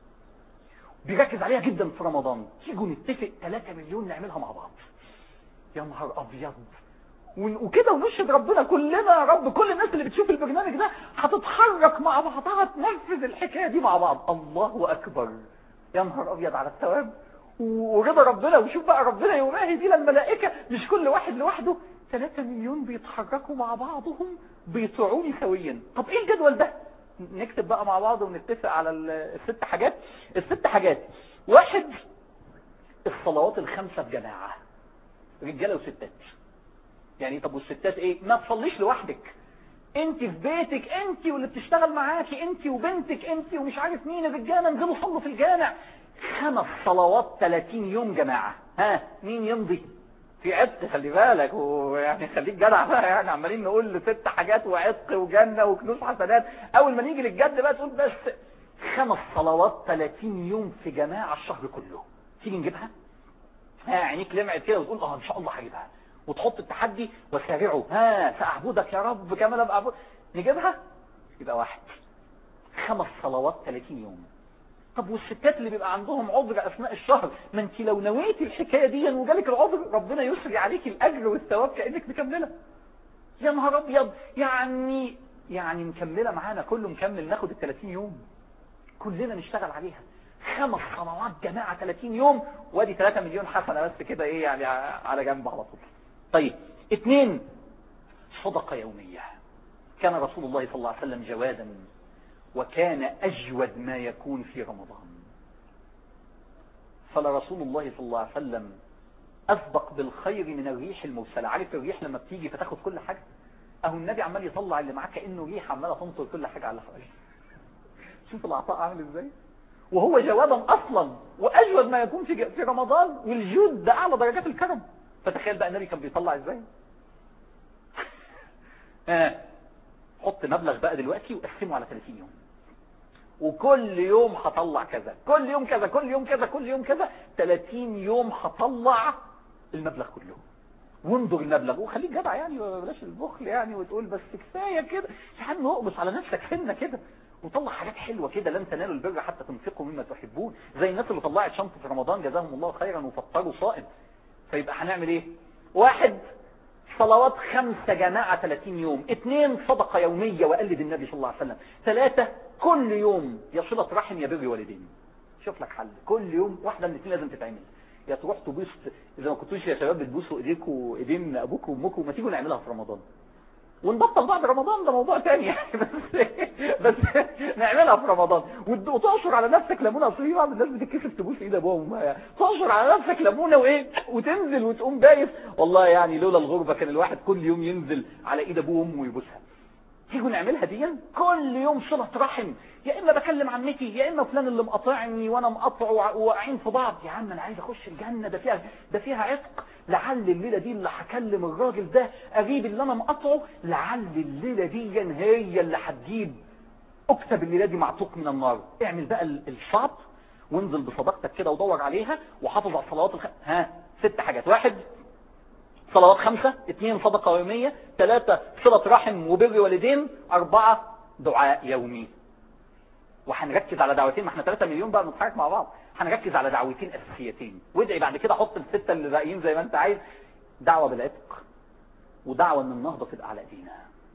بيركز عليها جدا في رمضان. تيجوا نتفق ثلاثة مليون نعملها مع بعض. يا نهار ابيض. وكده ونشهد ربنا كلنا يا رب. كل الناس اللي بتشوف البرنامج ده هتتحرك مع بعضها تنفذ الحكايه دي مع بعض. الله اكبر. يا نهار ابيض على الثواب ورضا ربنا. وشوف بقى ربنا يباهي بينا الملائكه، مش كل واحد لوحده، ثلاثة مليون بيتحركوا مع بعضهم بيطيعوني سويا. طب ايه الجدول ده؟ نكتب بقى مع بعض ونتفق على الست حاجات. الست حاجات: واحد، الصلوات الخمسه بجماعه، رجاله وستات. يعني طب والستات ايه؟ ما تصليش لوحدك، انت في بيتك، انت واللي بتشتغل معاكي، انت وبنتك، انت ومش عارف مين، الرجاله انزلوا صلوا في الجامع. خمس صلوات ثلاثين يوم جماعه. ها مين يمضي؟ في عتق، خلي بالك، ويعني خليك جدع بقى. يعني عمالين نقول ست حاجات وعتق وجنه وكنوز حسنات، اول ما نيجي للجد بقى تقول بس خمس صلوات ثلاثين يوم في جماعه الشهر كله. تيجي نجيبها؟ ها عينيك لمعت كده وتقول اه ان شاء الله هجيبها، وتحط التحدي: وسارعوا ها ساعبدك يا رب كما لم اعبد. نجيبها؟ يبقى واحد، خمس صلوات ثلاثين يوم. طب والستات اللي بيبقى عندهم عذر اثناء الشهر، ما انت لو نويتي الحكايه دي وجالك العذر ربنا يسري عليك الاجر والثواب كانك مكمله. يا نهار ابيض. يعني يعني مكمله معانا، كله مكمل، ناخد ال ثلاثين يوم كلنا نشتغل عليها. خمس صلوات جماعه ثلاثين يوم، وادي ثلاثة مليون حسنه بس كده، ايه يعني على جنب على طول. طيب اثنين، صدقه يوميه. كان رسول الله صلى الله عليه وسلم جوادا، وكان اجود ما يكون في رمضان. فلرسول الله صلى الله عليه وسلم اسبق بالخير من الريح المرسله. عارف الريح لما بتيجي فتاخد كل حاجه؟ اهو النبي عمال يطلع اللي معاه كانه ريح عماله تنطر كل حاجه على حواليه. شوف العطاء عامل ازاي. وهو جوادا اصلا، واجود ما يكون في في رمضان، والجود ده اعلى درجات الكرم. فتخيل بقى النبي كان بيطلع ازاي. ها حط مبلغ بقى دلوقتي وقسمه على ثلاثين يوم. وكل يوم هطلع كذا، كل يوم كذا، كل يوم كذا، كل يوم كذا، ثلاثين يوم هطلع المبلغ كله. وانظر المبلغ وخليك جدع يعني، بلاش البخل يعني وتقول بس كفايه كده يا عم، اقبص على نفسك سنه كده وطلع حاجات حلوه كده. لن تنالوا البر حتى تنفقوا مما تحبون، زي الناس اللي طلعت شنطه في رمضان جزاهم الله خيرا وفطروا صائم. فيبقى هنعمل ايه؟ واحد، صلوات خمسة جماعة ثلاثين يوم. اثنين، صدقة يومية وقلد النبي صلى الله عليه وسلم. ثلاثة، كل يوم يا صلة رحم يا بر والدين. شوف لك حل، كل يوم واحدة من الاثنين لازم تتعمل. يا تروح تبوس، اذا ما كنتوش يا شباب بتبوسوا ايديكوا ايدين ابوكم وامكم، ما تيجوا نعملها في رمضان ونبطل بعد رمضان، ده موضوع تاني يعني. بس بس نعملها في رمضان وتعصر على نفسك ليمونه. اصل في بعض الناس بتتكسف تبوس ايد ابوها وامها، تعصر على نفسك ليمونه وايه وتنزل وتقوم بايس. والله يعني لولا الغربه كان الواحد كل يوم ينزل على ايد ابوه وامه ويبوسها. تيجوا نعملها دي كل يوم صلة رحم. يا اما بكلم عمتي، يا اما فلان اللي مقاطعني وانا مقاطعه وواقعين في بعض. يا عم انا عايز اخش الجنة، ده فيها ده فيها عتق. لعل الليلة دي اللي هكلم الراجل ده قريب اللي انا مقاطعه، لعل الليلة دي هي اللي هتجيب اكتب الليلة دي معتوق من النار. اعمل بقى الصعب وانزل بصداقتك كده ودور عليها وحافظ على الصلوات الخ... ها ست حاجات. واحد، صلوات خمسة. اثنين، صدقة يومية. ثلاثة، صلة رحم وبر والدين. أربعة، دعاء يومي. وهنركز على دعوتين، ما احنا ثلاثة مليون بقى بنتحرك مع بعض. هنركز على دعوتين أساسيتين، وادعي بعد كده حط الستة اللي باقيين زي ما انت عايز. دعوة بالعتق، ودعوة ان النهضة تبقى على ايدينا.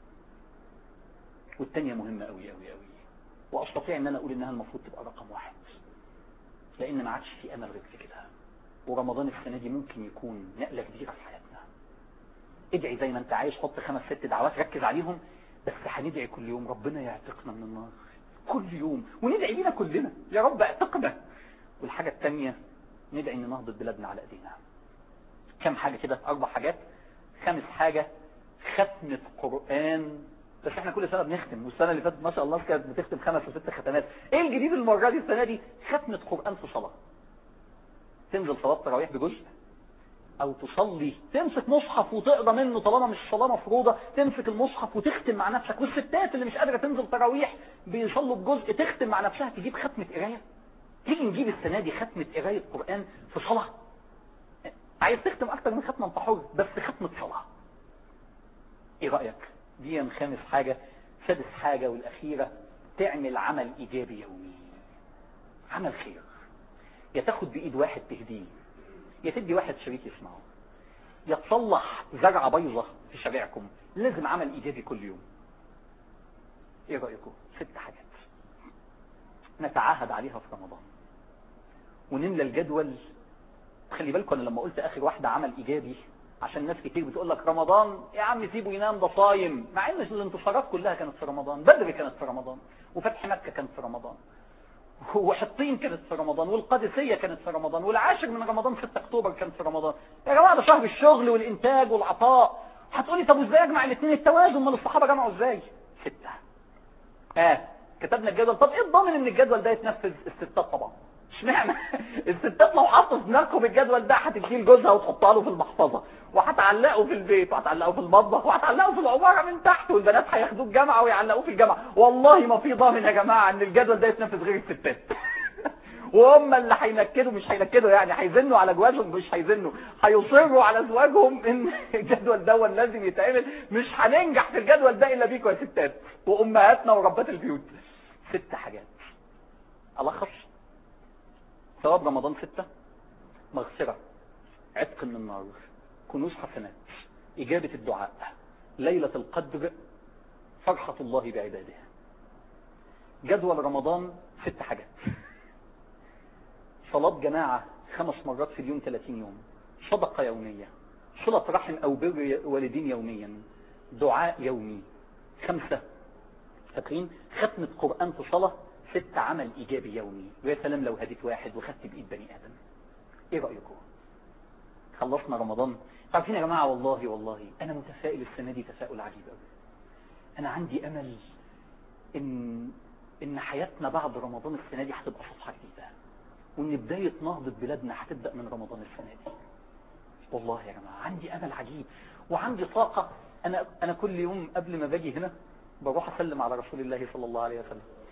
والتانية مهمة قوي قوي قوي، واستطيع ان انا اقول انها المفروض تبقى رقم واحد، لان ما عادش في امل غير كده. ورمضان السنة دي ممكن يكون نقلة كبيرة في حياتنا. ادعي زي ما انت عايز، حط خمس ست دعوات ركز عليهم، بس هندعي كل يوم ربنا يعتقنا من النار كل يوم، وندعي لينا كلنا يا رب اعتقنا. والحاجة الثانية ندعي ان نهضة بلادنا على ايدينا. كم حاجة كده؟ اربع حاجات. خامس حاجة، ختمة قرآن. بس احنا كل سنة بنختم، والسنة اللي فاتت ما شاء الله كانت بتختم خمس وست ختمات. ايه الجديد المرة دي السنة دي؟ ختمة قرآن في صلاة. تنزل صلاة تراويح بجزء، او تصلي تمسك مصحف وتقرا منه طالما مش صلاه مفروضه، تمسك المصحف وتختم مع نفسك. والستات اللي مش قادره تنزل تراويح بيصلوا بجزء تختم مع نفسها، تجيب ختمه قرايه. تيجي نجيب السنه دي ختمه قرايه قران في صلاه. عايز تختم اكتر من ختمه انت حر، بس ختمه صلاه. ايه رايك؟ دي خامس حاجه. سادس حاجه والاخيره، تعمل عمل ايجابي يومي، عمل خير. يا تاخد بايد واحد تهديه، يا تدي واحد شريك يسمعه، يا تصلح زرعة بيضة في شارعكم. لازم عمل ايجابي كل يوم. ايه رأيكم؟ ست حاجات نتعاهد عليها في رمضان ونملى الجدول. خلي بالكم انا لما قلت اخر واحدة عمل ايجابي، عشان ناس كتير بتقول لك رمضان يا عم سيبه ينام ده صايم، مع ان الانتصارات كلها كانت في رمضان. بدر كانت في رمضان، وفتح مكة كانت في رمضان، وحطين كانت في رمضان، والقادسية كانت في رمضان، والعاشر من رمضان ستة اكتوبر كانت في رمضان. يا جماعة ده شهر الشغل والانتاج والعطاء. هتقولي طب ازاي اجمع الاثنين؟ التوازن. ما الصحابة جمعوا ازاي؟ ستة. اه كتبنا الجدول. طب ايه الضامن ان الجدول ده يتنفذ؟ الستات طبعا. اشمعنى؟ الستات لو حطوا في دماغهم الجدول ده هتديه لجوزها وتحطها له في المحفظه، وهتعلقه في البيت، وهتعلقه في المطبخ، وهتعلقه في العماره من تحت، والبنات هياخدوه الجامعه ويعلقوه في الجامعه. والله ما في ضامن يا جماعه ان الجدول ده يتنفذ غير الستات. وهم اللي هينكدوا، مش هينكدوا يعني هيزنوا على جوازهم، مش هيزنوا، هيصروا على زواجهم ان الجدول ده لازم يتعمل. مش هننجح في الجدول ده الا بيكم يا ستات وامهاتنا وربات البيوت. ست حاجات الخص. ثواب رمضان ستة: مغفرة، عتق من النار، كنوز حسنات، إجابة الدعاء، ليلة القدر، فرحة الله بعباده. جدول رمضان ست حاجات: صلاة جماعة خمس مرات في اليوم ثلاثين يوم، صدقة يومية، صلة رحم أو بر والدين يوميا، دعاء يومي. خمسة فاكرين؟ ختمة قرآن في صلاة. ست عمل إيجابي يومي. ويا سلام لو هديت واحد وخدت بإيد بني آدم. إيه رأيكم؟ خلصنا رمضان. عارفين يا جماعة والله والله أنا متفائل السنة دي تفاؤل عجيب قوي. أنا عندي أمل إن إن حياتنا بعد رمضان السنة دي هتبقى صفحة جديدة، وإن بداية نهضة بلادنا هتبدأ من رمضان السنة دي. والله يا جماعة عندي أمل عجيب وعندي طاقة. أنا أنا كل يوم قبل ما باجي هنا بروح أسلم على رسول الله صلى الله عليه وسلم.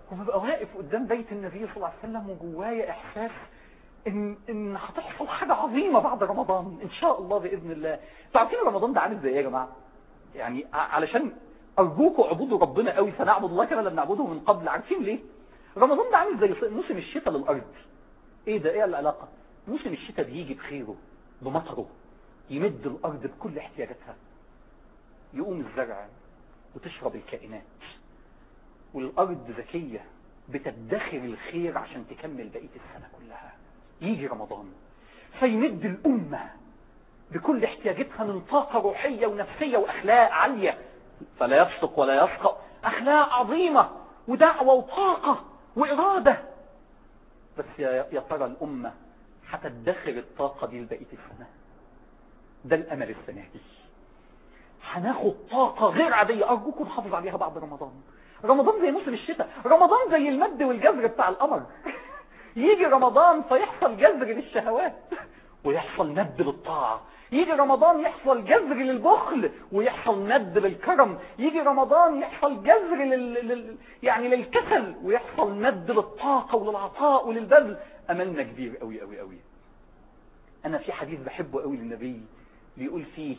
وببقى واقف قدام بيت النبي صلى الله عليه وسلم وجوايا احساس ان ان هتحصل حاجه عظيمه بعد رمضان ان شاء الله باذن الله. انتوا عارفين رمضان ده عامل زي ايه يا جماعه؟ يعني علشان ارجوكم اعبدوا ربنا قوي، فنعبد الله كما لم نعبده من قبل. عارفين ليه؟ رمضان ده عامل زي موسم الشتاء للارض. ايه ده؟ ايه العلاقه؟ موسم الشتاء بيجي بخيره بمطره، يمد الارض بكل احتياجاتها، يقوم الزرع وتشرب الكائنات، والارض ذكيه بتدخر الخير عشان تكمل بقيه السنه كلها. يجي رمضان فيمد الامه بكل احتياجاتها من طاقه روحيه ونفسيه واخلاق عاليه، فلا يفسق ولا يسخط، اخلاق عظيمه ودعوه وطاقه واراده. بس يا ترى الامه هتدخر الطاقه دي لبقيه السنه؟ ده الامل السنه دي. هناخد طاقه غير عاديه، ارجوكم نحافظ عليها بعد رمضان. رمضان زي موسم الشتاء، رمضان زي المد والجزر بتاع القمر. يجي رمضان فيحصل جزر للشهوات ويحصل ند للطاعه، يجي رمضان يحصل جذر للبخل ويحصل ند للكرم، يجي رمضان يحصل جذر لل... لل... يعني للكسل ويحصل ند للطاقة وللعطاء وللبذل. أملنا كبير قوي قوي قوي. أنا في حديث بحبه قوي للنبي بيقول فيه: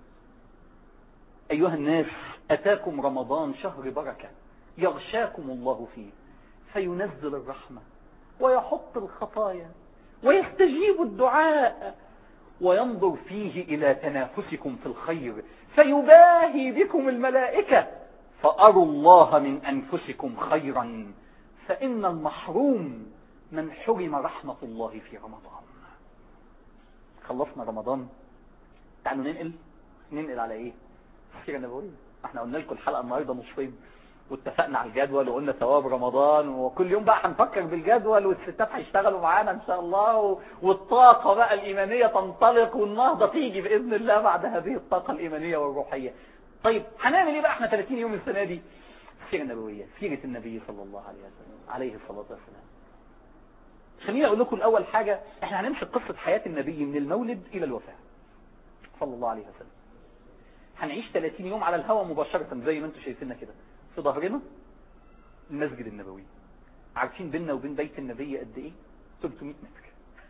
أيها الناس، أتاكم رمضان شهر بركة يغشاكم الله فيه، فينزل الرحمة ويحط الخطايا ويستجيب الدعاء، وينظر فيه إلى تنافسكم في الخير، فيباهي بكم الملائكة، فأروا الله من أنفسكم خيرا، فإن المحروم من حرم رحمة الله في رمضان. خلصنا رمضان، تعالوا ننقل ننقل على ايه؟ السيرة النبوية. احنا قلنا لكم الحلقة النهاردة نصفين، واتفقنا على الجدول وقلنا ثواب رمضان، وكل يوم بقى هنفكر بالجدول، والستات هيشتغلوا معانا ان شاء الله، والطاقة بقى الإيمانية تنطلق، والنهضة تيجي بإذن الله بعد هذه الطاقة الإيمانية والروحية. طيب هنعمل ايه بقى احنا ثلاثين يوم السنة دي؟ السيرة النبوية، سيرة النبي صلى الله عليه وسلم عليه الصلاة والسلام. خليني اقول لكم الاول حاجة، احنا هنمشي قصة حياة النبي من المولد الى الوفاة صلى الله عليه وسلم. هنعيش ثلاثين يوم على الهواء مباشرة زي ما انتم شايفيننا كده. في ظهرنا المسجد النبوي. عارفين بيننا وبين بيت النبي قد ايه؟ ثلاثمائة متر.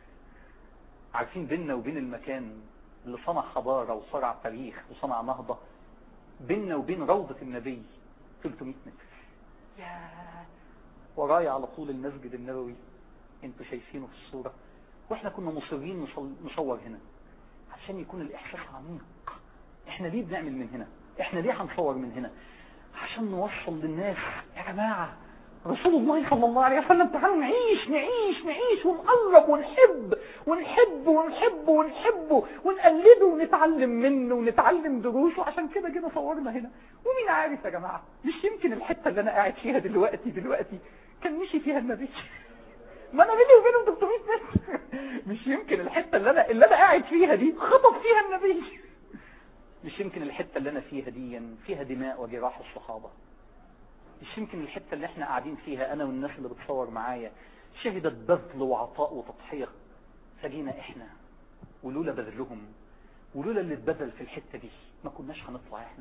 عارفين بيننا وبين المكان اللي صنع حضارة وصنع تاريخ وصنع نهضة، بيننا وبين روضة النبي ثلاثمائة متر. يا ورايا على طول المسجد النبوي، انتوا شايفينه في الصورة، واحنا كنا مصرين نصور هنا عشان يكون الاحساس عميق. احنا ليه بنعمل من هنا؟ احنا ليه هنصور من هنا؟ عشان نوصل للناس يا جماعة رسول الله صلى الله عليه وسلم. تعالوا نعيش نعيش نعيش ونقرب ونحب ونحب ونحب ونحبه ونقلده ونتعلم منه ونتعلم دروسه. عشان كده جينا صورنا هنا. ومين عارف يا جماعة، مش يمكن الحتة اللي انا قاعد فيها دلوقتي دلوقتي كان مشي فيها النبي؟ ما انا بيني وبينهم ثلاثمائة متر. مش يمكن الحتة اللي انا اللي انا قاعد فيها دي خطب فيها النبي؟ مش يمكن الحتة اللي انا فيها دي فيها دماء وجراح الصحابة؟ مش يمكن الحتة اللي احنا قاعدين فيها انا والناس اللي بتصور معايا شهدت بذل وعطاء وتضحية؟ فجينا احنا، ولولا بذلهم ولولا اللي اتبذل في الحتة دي ما كناش هنطلع احنا.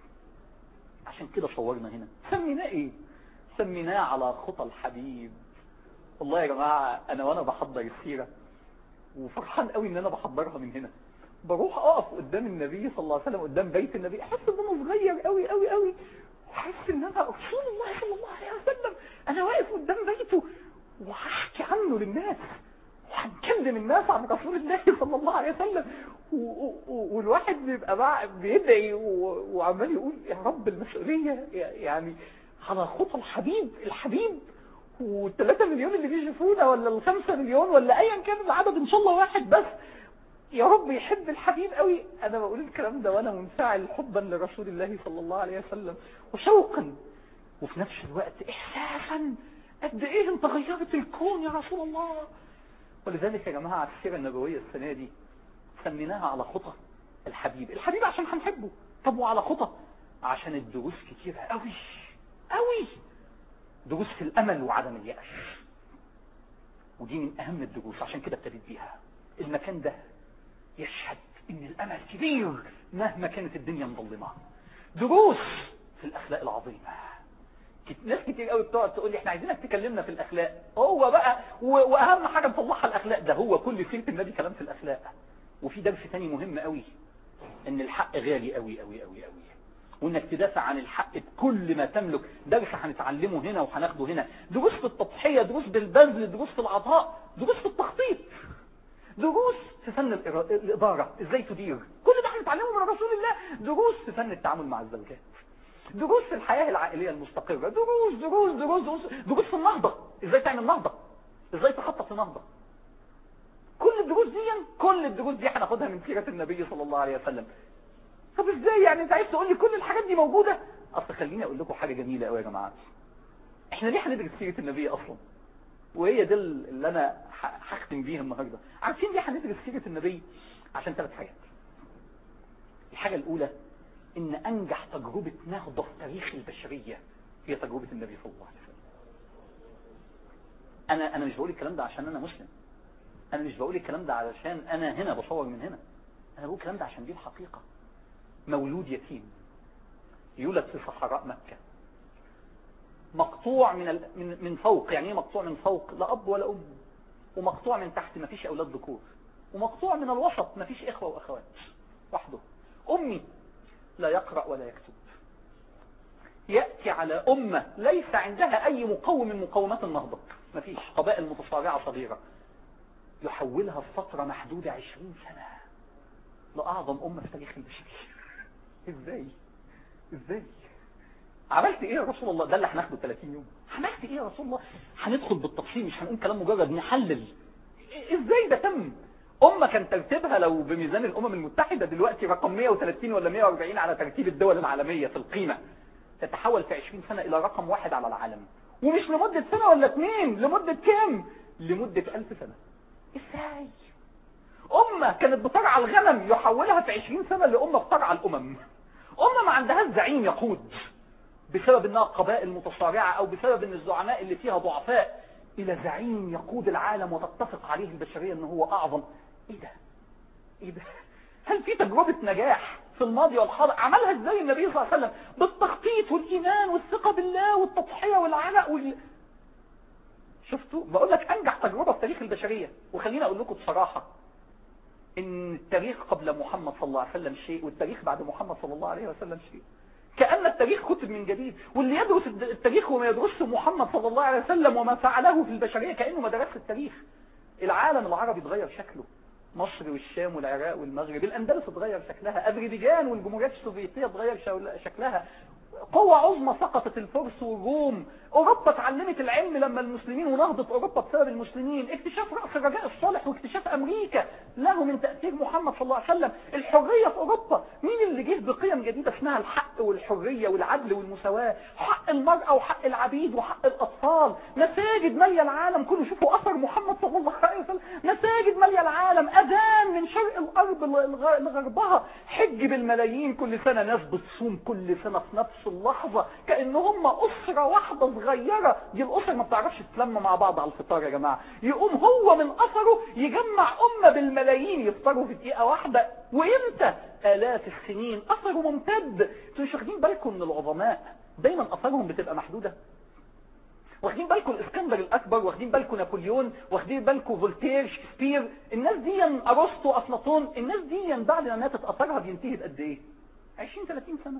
عشان كده صورنا هنا. سميناه ايه؟ سميناه على خطى الحبيب. والله يا جماعة انا وانا بحضر السيرة وفرحان قوي ان انا بحضرها من هنا، بروح اقف قدام النبي صلى الله عليه وسلم قدام بيت النبي، احس ان انا صغير قوي قوي قوي، احس ان انا رسول الله صلى الله عليه وسلم. انا واقف قدام بيته وهحكي عنه للناس وهنكلم الناس عن رسول الله صلى الله عليه وسلم، والواحد بيبقى بقى بيدعي وعمال يقول يا رب المسؤولية يعني على خطى الحبيب الحبيب، والثلاثة مليون اللي بيشوفونا ولا الخمسة مليون ولا ايا كان العدد، ان شاء الله واحد بس يا رب يحب الحبيب قوي. انا بقول الكلام ده وانا منفعل حبا لرسول الله صلى الله عليه وسلم وشوقا، وفي نفس الوقت احساسا قد ايه انت غيرت الكون يا رسول الله. ولذلك يا جماعة السيرة النبوية السنة دي سميناها على خطى الحبيب. الحبيب عشان هنحبه، طب وعلى خطى عشان الدروس كتيرة قوي قوي، دروس في الامل وعدم اليأس، ودي من اهم الدروس. عشان كده ابتديت بيها. المكان ده يشهد ان الامل كبير مهما كانت الدنيا مظلمة. دروس في الاخلاق العظيمة، ناس كتير قوي بتقعد تقول لي احنا عايزينك تكلمنا في الاخلاق. هو بقى واهم حاجه نطلعها الاخلاق، ده هو كل سيره النبي كلام في الاخلاق. وفي درس ثاني مهم قوي، ان الحق غالي قوي قوي قوي قوي، وانك تدافع عن الحق بكل ما تملك. درس هنتعلمه هنا وهناخده هنا، دروس في التضحيه، دروس بالبذل، دروس في العطاء، دروس في التخطيط، دروس في فن الاداره، ازاي تدير. كل ده هنتعلمه من رسول الله. دروس في فن التعامل مع الزوجات، دروس في الحياه العائليه المستقره، دروس دروس دروس دروس, دروس في النهضه، ازاي تعمل نهضه، ازاي تخطط لنهضه. كل الدروس دي كل الدروس دي هناخدها من سيره النبي صلى الله عليه وسلم. طب ازاي يعني انت عايز تقول لي كل الحاجات دي موجوده؟ اصل خليني اقول لكم حاجه جميله قوي يا جماعه. احنا ليه هندرس سيره النبي اصلا؟ وهي دي اللي انا هختم بيها النهارده. عارفين ليه هندرس سيره النبي؟ عشان ثلاث حاجات. الحاجه الاولى ان انجح تجربه نهضه في تاريخ البشريه هي تجربه النبي صلى الله عليه وسلم. انا انا مش بقول الكلام ده عشان انا مسلم، انا مش بقول الكلام ده علشان انا هنا بصور من هنا، انا بقول الكلام ده عشان دي الحقيقه. مولود يتيم يولد في صحراء مكة، مقطوع من ال... من من فوق. يعني ايه مقطوع من فوق؟ لا اب ولا ام. ومقطوع من تحت، ما فيش اولاد ذكور. ومقطوع من الوسط، ما فيش اخوه واخوات، وحده. امي لا يقرا ولا يكتب. ياتي على امه ليس عندها اي مقوم من مقومات النهضه، ما فيش، قبائل متصارعه صغيره، يحولها في فتره محدوده عشرين سنه لاعظم امه في تاريخ البشريه. ازاي ازاي عملت ايه يا رسول الله؟ ده اللي هناخده ثلاثين يوم. عملت ايه يا رسول الله؟ هندخل بالتفصيل، مش هنقول كلام مجرد، نحلل ازاي ده تم. امه كان ترتيبها لو بميزان الامم المتحده دلوقتي رقم مئة وثلاثين ولا مئة وأربعين على ترتيب الدول العالميه في القيمه، تتحول في عشرين سنه الى رقم واحد على العالم. ومش لمده سنه ولا اثنين، لمده كام؟ لمده ألف سنه. ازاي امه كانت بترعى الغنم يحولها في عشرين سنه لامه بترعى الامم؟ امه ما عندهاش زعيم يقود بسبب انها قبائل متصارعة او بسبب ان الزعماء اللي فيها ضعفاء، الى زعيم يقود العالم وتتفق عليه البشرية انه هو اعظم. ايه ده ايه ده؟ هل في تجربة نجاح في الماضي والحاضر عملها ازاي النبي صلى الله عليه وسلم؟ بالتخطيط والايمان والثقة بالله والتضحية والعرق وال... شفتوا؟ بقول لك انجح تجربة في تاريخ البشرية. وخليني اقول لكم بصراحة ان التاريخ قبل محمد صلى الله عليه وسلم شيء، والتاريخ بعد محمد صلى الله عليه وسلم شيء. كأن التاريخ كتب من جديد، واللي يدرس التاريخ وما يدرسه محمد صلى الله عليه وسلم وما فعله في البشرية كأنه ما درس التاريخ. العالم العربي اتغير شكله، مصر والشام والعراق والمغرب، الأندلس اتغير شكلها، أذربيجان والجمهوريات السوفيتية اتغير شكلها، قوة عظمى سقطت، الفرس والروم، أوروبا اتعلمت العلم لما المسلمين، ونهضت أوروبا بسبب المسلمين، اكتشاف رأس الرجاء الصالح واكتشاف أمريكا له من تأثير محمد صلى الله عليه وسلم، الحرية في أوروبا، مين اللي جه بقيم جديدة اسمها الحق والحرية والعدل والمساواة، حق المرأة وحق العبيد وحق الأطفال، مساجد مالية العالم كله، شوفوا أثر محمد صلى الله عليه وسلم، مساجد مالية العالم، أذان من شرق الأرض لغربها، حج بالملايين كل سنة، ناس بتصوم كل سنة في نفس اللحظة كأن هم أسرة واحدة صغيرة. دي الأسر ما بتعرفش تتلم مع بعض على الفطار يا جماعة، يقوم هو من أثره يجمع أمة بالملايين يفطروا في دقيقة واحدة، وإمتى؟ آلاف السنين، أثره ممتد. انتوا مش واخدين بالكم ان العظماء دايما أثرهم بتبقى محدودة؟ واخدين بالكم الاسكندر الأكبر، واخدين بالكم نابليون، واخدين بالكم فولتير، شكسبير، الناس دي أرسطو، أفلاطون، الناس دي بعد ما ماتت أثرها بينتهي بقد إيه؟ عشرين ثلاثين سنة.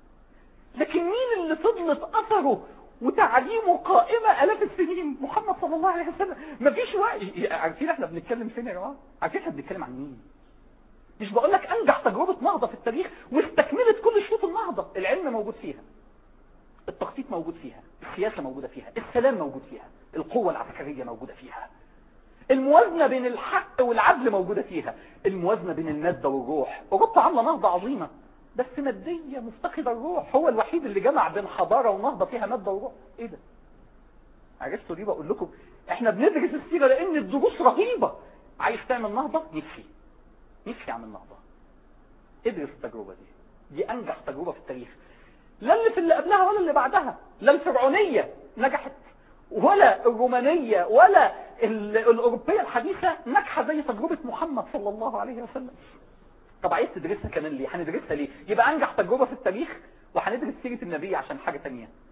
لكن مين اللي فضلت أثره وتعليمه قائمة آلاف السنين؟ محمد صلى الله عليه وسلم. مفيش وقت. عارفين احنا بنتكلم فين يا جماعة؟ عارفين احنا بنتكلم عن مين؟ مش بقول لك أنجح تجربة نهضة في التاريخ واستكملت كل شروط النهضة. العلم موجود فيها، التخطيط موجود فيها، السياسة موجودة فيها، السلام موجود فيها، القوة العسكرية موجودة فيها، الموازنة بين الحق والعدل موجودة فيها، الموازنة بين المادة والروح. أوروبا عاملة نهضة عظيمة بس مادية مفتقدة الروح. هو الوحيد اللي جمع بين حضارة ونهضة فيها مادة وروح. ايه ده؟ عرفتوا ليه بقول لكم احنا بندرس السيرة؟ لان الدروس رهيبة. عايز تعمل نهضة؟ نفسي نفسي اعمل نهضة. ادرس التجربة دي، دي انجح تجربة في التاريخ. لا اللي في اللي قبلها ولا اللي بعدها، لا الفرعونية نجحت ولا الرومانية ولا الأوروبية الحديثة نجحة زي تجربة محمد صلى الله عليه وسلم. طب عايز تدرسها كمان ليه؟ هندرسها ليه؟ يبقى انجح تجربة في التاريخ، وهندرس سيرة النبي عشان حاجة تانية،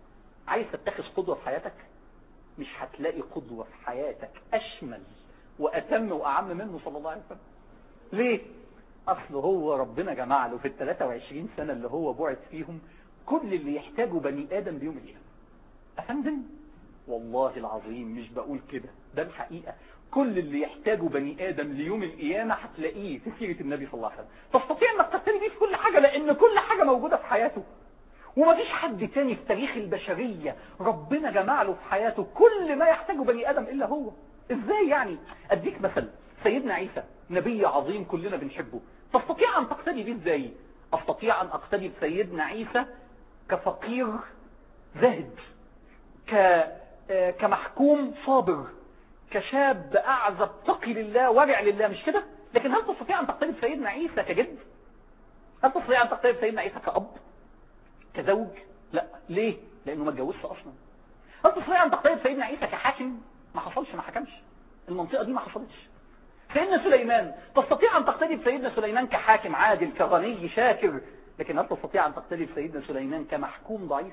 عايز تتخذ قدوة في حياتك؟ مش هتلاقي قدوة في حياتك أشمل وأتم وأعم منه صلى الله عليه وسلم. ليه؟ أصله هو ربنا جمع له في الثلاثة وعشرين سنة اللي هو بعث فيهم كل اللي يحتاجه بني آدم بيوم القيامة. أفندم؟ والله العظيم مش بقول كده، ده الحقيقة. كل اللي يحتاجه بني آدم ليوم القيامة هتلاقيه في سيرة النبي صلى الله عليه وسلم. تستطيع انك تقتني بيه في كل حاجة، لأن كل حاجة موجودة في حياته. ومفيش حد تاني في تاريخ البشرية ربنا جمع له في حياته كل ما يحتاجه بني آدم إلا هو. إزاي يعني؟ أديك مثل، سيدنا عيسى نبي عظيم كلنا بنحبه، تستطيع أن تقتدي بيه إزاي؟ أستطيع أن أقتدي بسيدنا عيسى كفقير زاهد، ك... كمحكوم صابر، كشاب أعزب تقي لله ورع لله، مش كده؟ لكن هل تستطيع أن تقتدي بسيدنا عيسى كجد؟ هل تستطيع أن تقتدي بسيدنا عيسى كأب؟ كزوج؟ لا. ليه؟ لأنه ما اتجوزش أصلا. هل تستطيع أن تقتدي بسيدنا عيسى كحاكم؟ ما حصلش، ما حكمش، المنطقة دي ما حصلتش. سيدنا سليمان، تستطيع أن تقتدي بسيدنا سليمان كحاكم عادل، كغني شاكر، لكن هل تستطيع أن تقتدي بسيدنا سليمان كمحكوم ضعيف،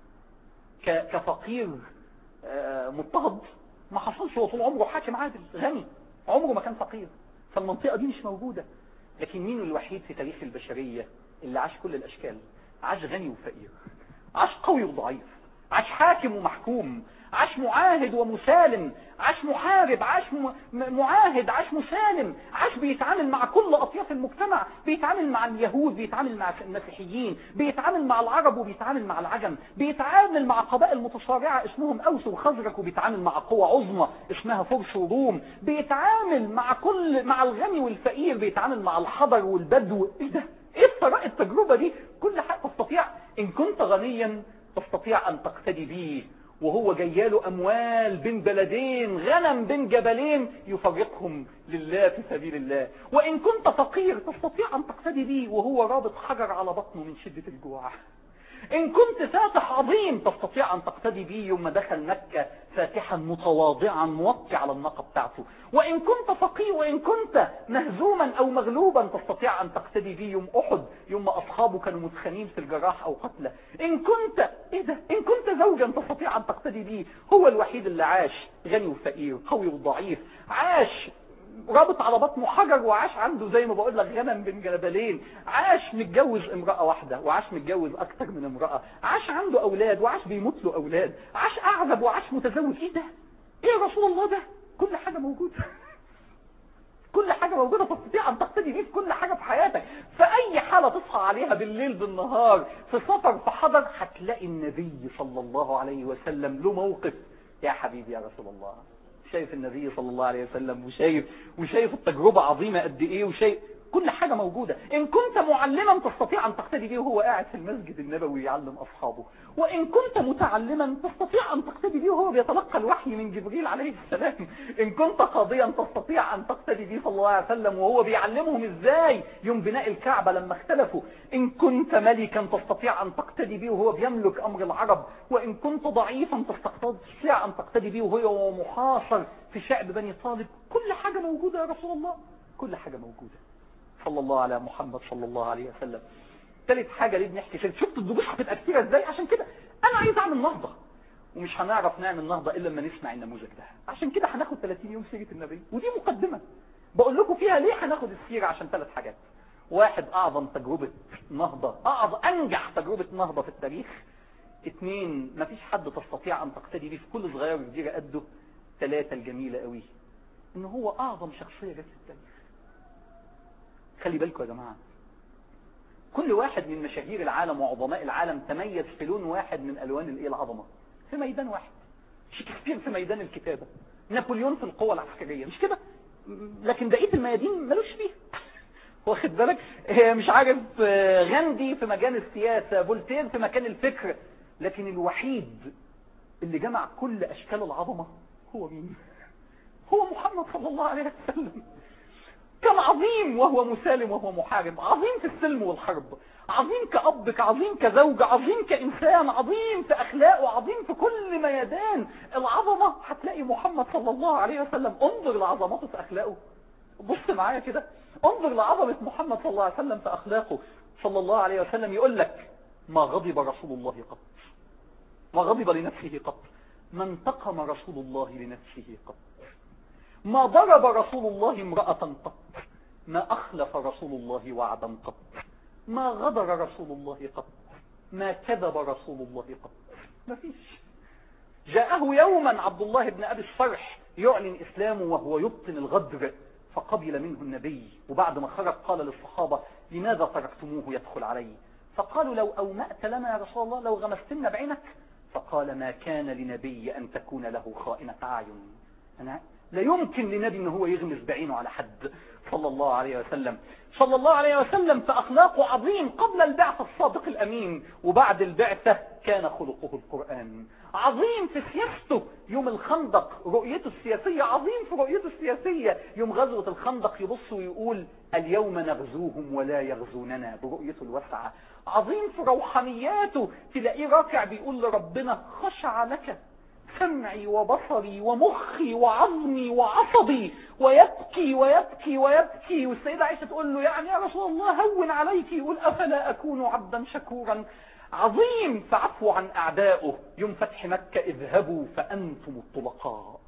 كفقير مضطهد؟ ما حصلش. هو طول عمره حاكم عادل غني، عمره ما كان فقير. فالمنطقة دي مش موجودة. لكن مين الوحيد في تاريخ البشرية اللي عاش كل الأشكال؟ عاش غني وفقير، عاش قوي وضعيف، عاش حاكم ومحكوم، عاش معاهد ومسالم، عاش محارب، عاش معاهد، عاش مسالم، عاش بيتعامل مع كل أطياف المجتمع، بيتعامل مع اليهود، بيتعامل مع المسيحيين، بيتعامل مع العرب وبيتعامل مع العجم، بيتعامل مع قبائل متصارعة اسمهم أوس وخزرج، وبيتعامل مع قوى عظمى اسمها فرس وروم، بيتعامل مع كل مع الغني والفقير، بيتعامل مع الحضر والبدو. ايه ده؟ ايه الطريقة التجربة دي؟ كل حاجة تستطيع. ان كنت غنيا تستطيع ان تقتدي بيه وهو جياله اموال بين بلدين، غنم بين جبلين، يفرقهم لله في سبيل الله. وان كنت فقير تستطيع ان تقتدي بيه وهو رابط حجر على بطنه من شدة الجوع. ان كنت فاتح عظيم تستطيع ان تقتدي بيه يوم ما دخل مكة فاتحا متواضعا موطي على الناقة بتاعته. وان كنت فقير، وان كنت مهزوما او مغلوبا تستطيع ان تقتدي بيه يوم احد، يوم ما اصحابه كانوا مدخنين في الجراح او قتلى. ان كنت ايه ده ان كنت زوجا تستطيع ان تقتدي بيه. هو الوحيد اللي عاش غني وفقير، قوي وضعيف، عاش رابط على بطنه حجر، وعاش عنده زي ما بقول لك غنم بين جبلين، عاش متجوز امرأة واحدة، وعاش متجوز اكتر من امرأة، عاش عنده اولاد وعاش بيموت له اولاد، عاش اعزب وعاش متزوج. ايه ده؟ ايه يا رسول الله ده؟ كل حاجة موجودة. كل حاجة موجودة، تستطيع ان تقتدي بيه في كل حاجة في حياتك. في اي حالة تصحى عليها بالليل بالنهار، في سفر في حضر، هتلاقي النبي صلى الله عليه وسلم له موقف. يا حبيبي يا رسول الله، شايف النبي صلى الله عليه وسلم، وشايف وشايف التجربة عظيمة قد ايه، وشايف كل حاجة موجودة. ان كنت معلما تستطيع ان تقتدي به وهو قاعد في المسجد النبوي يعلم اصحابه. وان كنت متعلما تستطيع ان تقتدي به وهو بيتلقى الوحي من جبريل عليه السلام. ان كنت قاضيا تستطيع ان تقتدي به صلى الله عليه وسلم وهو بيعلمهم ازاي يوم بناء الكعبة لما اختلفوا. ان كنت ملكا تستطيع ان تقتدي به وهو بيملك امر العرب. وان كنت ضعيفا تستطيع ان تقتدي به وهو محاصر في شعب بني طالب. كل حاجة موجودة يا رسول الله، كل حاجة موجودة. صلى الله على محمد صلى الله عليه وسلم. ثالث حاجة ليه بنحكي سيرة؟ شفت الدروس هتبقى كتيرة ازاي؟ عشان كده انا عايز اعمل نهضة، ومش هنعرف نعمل نهضة الا لما نسمع النموذج ده. عشان كده هناخد ثلاثين يوم سيرة النبي، ودي مقدمة بقول لكم فيها ليه هناخد السيرة. عشان ثلاث حاجات: واحد، اعظم تجربة نهضة، اعظم انجح تجربة نهضة في التاريخ. اثنين، مفيش حد تستطيع ان تقتدي بيه في كل صغيرة وكبيرة قده. ثلاثة، الجميلة قوي، ان هو اعظم شخصية جت في التاريخ. خلي بالكم يا جماعة، كل واحد من مشاهير العالم وعظماء العالم تميز في لون واحد من الوان الايه العظمة، في ميدان واحد. شكسبير في ميدان الكتابة، نابليون في القوة العسكرية، مش كده؟ لكن بقية الميادين ملوش فيه. واخد بالك؟ مش عارف، غاندي في مجال السياسة، فولتير في مكان الفكر. لكن الوحيد اللي جمع كل اشكال العظمة هو مين؟ هو محمد صلى الله عليه وسلم. كان عظيم وهو مسالم وهو محارب، عظيم في السلم والحرب، عظيم كأب، عظيم كزوج، عظيم كإنسان، عظيم في أخلاقه، عظيم في كل ميدان العظمة. هتلاقي محمد صلى الله عليه وسلم. انظر لعظمته في أخلاقه، بص معايا كده، انظر لعظمة محمد صلى الله عليه وسلم في أخلاقه صلى الله عليه وسلم. يقول لك: ما غضب رسول الله قط، ما غضب لنفسه قط، ما انتقم رسول الله لنفسه قط، ما ضرب رسول الله امرأة قط، ما أخلف رسول الله وعدا قط، ما غدر رسول الله قط، ما كذب رسول الله قط. ما فيش. جاءه يوما عبد الله بن أبي الصرح يعلن إسلامه وهو يبطن الغدر، فقبل منه النبي، وبعد ما خرج قال للصحابة لماذا تركتموه يدخل علي؟ فقالوا لو أومأت لنا يا رسول الله، لو غمستنا بعينك. فقال ما كان لنبي أن تكون له خائنة أعين. أنا لا يمكن لنبي أنه هو يغمس بعينه على حد صلى الله عليه وسلم. صلى الله عليه وسلم فأخلاقه عظيم قبل البعثة الصادق الأمين، وبعد البعثة كان خلقه القرآن. عظيم في سياسته يوم الخندق، رؤيته السياسية عظيم في رؤيته السياسية. يوم غزوة الخندق يبص ويقول اليوم نغزوهم ولا يغزوننا، برؤيته الواسعة. عظيم في روحانياته، تلاقيه راكع بيقول لربنا خشع لك سمعي وبصري ومخي وعظمي وعصبي، ويبكي ويبكي ويبكي. والسيدة عائشة تقول له يعني يا رسول الله هون عليك، يقول أفلا أكون عبدا شكورا. عظيم في عفو عن أعدائه، يوم فتح مكة اذهبوا فأنتم الطلقاء.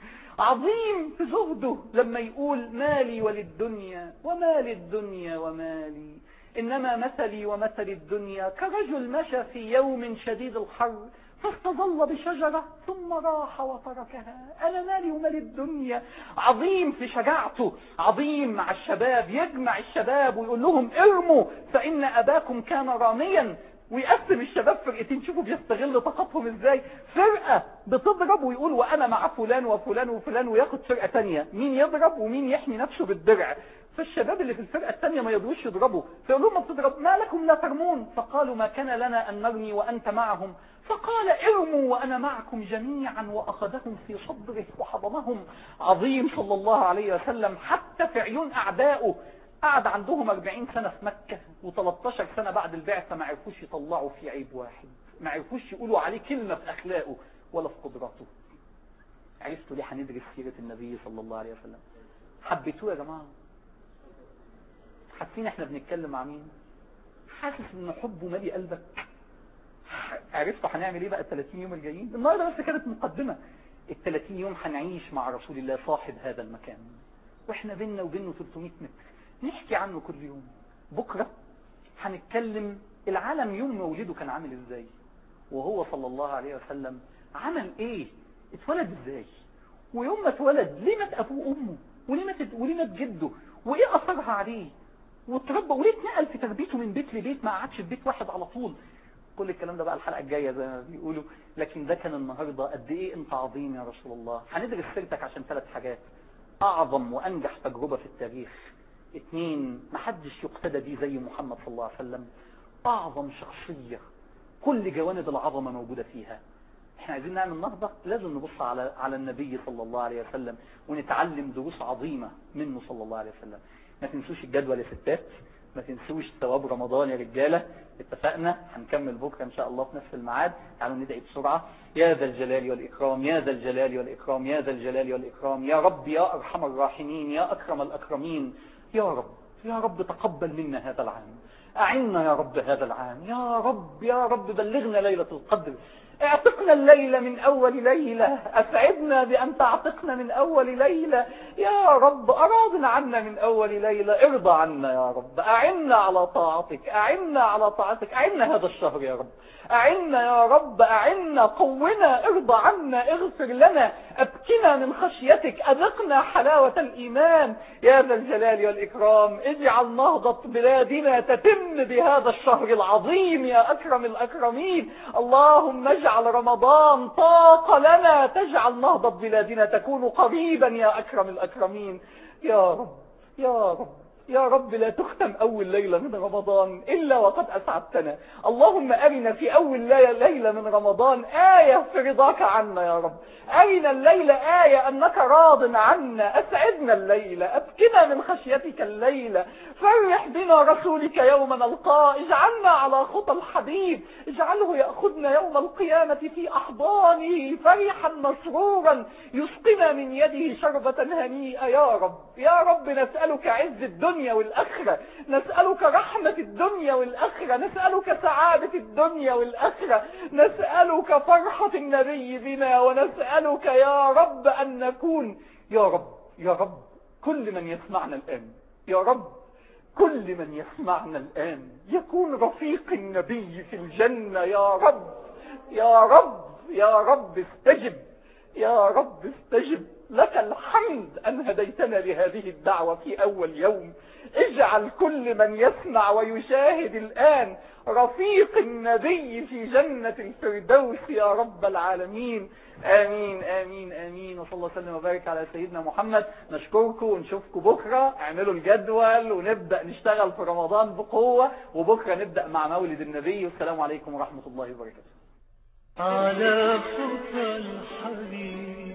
عظيم في زهده لما يقول مالي وللدنيا وما للدنيا ومالي، إنما مثلي ومثل الدنيا كرجل مشى في يوم شديد الحر فاستظل بشجرة ثم راح وتركها، أنا مالي ومال الدنيا. عظيم في شجاعته، عظيم مع الشباب، يجمع الشباب ويقول لهم ارموا فإن أباكم كان راميا، ويقسم الشباب فرقتين. شوفوا بيستغل طاقتهم ازاي، فرقة بتضرب ويقول وانا مع فلان وفلان وفلان، وياخد فرقة تانية مين يضرب ومين يحمي نفسه بالدرع. فالشباب اللي في الفرقة التانية ما يضروش يضربوا، فيقول لهم ما بتضرب ما لكم لا ترمون؟ فقالوا ما كان لنا أن نرمي وأنت معهم. فقال ارموا وأنا معكم جميعا، وأخذهم في صدره وحضنهم. عظيم صلى الله عليه وسلم حتى في عيون أعدائه. قعد عندهم أربعين سنة في مكة، وثلاثة عشر سنة بعد البعثة ما عرفوش يطلعوا في عيب واحد، ما عرفوش يقولوا عليه كلمة في أخلاقه ولا في قدراته. عرفتوا ليه هندرس سيرة النبي صلى الله عليه وسلم؟ حبيتوه يا جماعة؟ حاسين احنا بنتكلم مع مين؟ حاسس ان حبه مالي قلبك؟ عرفتوا هنعمل ايه بقى الثلاثين يوم الجايين؟ النهارده بس كانت مقدمة. الثلاثين يوم هنعيش مع رسول الله صاحب هذا المكان، واحنا بيننا وبينه ثلاثمائة متر، نحكي عنه كل يوم. بكرة هنتكلم العالم يوم مولده كان عامل ازاي، وهو صلى الله عليه وسلم عمل ايه، اتولد ازاي، ويوم ما اتولد ليه مات ابوه وامه، وليه مات وليه مات جده، وايه اثرها عليه، واتربى وليه اتنقل في تربيته من بيت لبيت، ما قعدش في بيت واحد على طول. كل الكلام ده بقى الحلقة الجاية زي ما بيقولوا. لكن ده كان النهاردة. قد ايه انت عظيم يا رسول الله. هندرس سيرتك عشان ثلاث حاجات: اعظم وانجح تجربة في التاريخ، اثنين محدش يقتدى بيه زي محمد صلى الله عليه وسلم، اعظم شخصية كل جوانب العظمة موجودة فيها. احنا عايزين نعمل نهضة، لازم نبص على على النبي صلى الله عليه وسلم ونتعلم دروس عظيمة منه صلى الله عليه وسلم. ما تنسوش الجدول يا ستات، ما تنسوش ثواب رمضان يا رجالة. اتفقنا هنكمل بكرة ان شاء الله في نفس الميعاد. تعالوا ندعي بسرعة. يا ذا الجلال والإكرام، يا ذا الجلال والإكرام، يا ذا الجلال والإكرام، يا رب يا أرحم الراحمين، يا أكرم الأكرمين، يا رب يا رب تقبل منا هذا العام، أعنا يا رب هذا العام، يا رب يا رب بلغنا ليلة القدر، اعتقنا الليلة من أول ليلة، أسعدنا بأن تعتقنا من أول ليلة يا رب، أراضنا عنا من أول ليلة، ارضى عنا يا رب، أعنا على طاعتك، أعنا على طاعتك، أعنا هذا الشهر يا رب، أعنا يا رب، أعنا، قونا، ارضى عنا، اغفر لنا، أبكنا من خشيتك، أذقنا حلاوة الإيمان يا ذا الجلال والإكرام. اجعل نهضة بلادنا تتم بهذا الشهر العظيم يا أكرم الأكرمين. اللهم اجعل رمضان طاقة لنا، تجعل نهضة بلادنا تكون قريبا يا أكرم الأكرمين يا رب يا رب يا رب. لا تختم أول ليلة من رمضان إلا وقد أسعدتنا. اللهم أرنا في أول ليلة من رمضان آية في رضاك عنا يا رب، أرنا الليلة آية أنك راض عنا، أسعدنا الليلة، أبكنا من خشيتك الليلة، فرح بنا رسولك يوم نلقاه، اجعلنا على خطى الحبيب، اجعله يأخذنا يوم القيامة في أحضانه فرحا مسرورا، يسقنا من يده شربة هنيئة يا رب. يا رب نسألك عز الدنيا الدنيا والآخرة، نسألك رحمة الدنيا والآخرة، نسألك سعادة الدنيا والآخرة، نسألك فرحة النبي بنا، ونسألك يا رب أن نكون يا رب يا رب كل من يسمعنا الآن، يا رب كل من يسمعنا الآن يكون رفيق النبي في الجنة يا رب يا رب يا رب استجب يا رب استجب. لك الحمد أن هديتنا لهذه الدعوة في أول يوم. اجعل كل من يسمع ويشاهد الآن رفيق النبي في جنة الفردوس يا رب العالمين. آمين آمين آمين. وصلى الله وسلم وبارك على سيدنا محمد. نشكركم ونشوفكم بكرة. اعملوا الجدول ونبدأ نشتغل في رمضان بقوة، وبكرة نبدأ مع مولد النبي. والسلام عليكم ورحمة الله وبركاته. على خطى الحبيب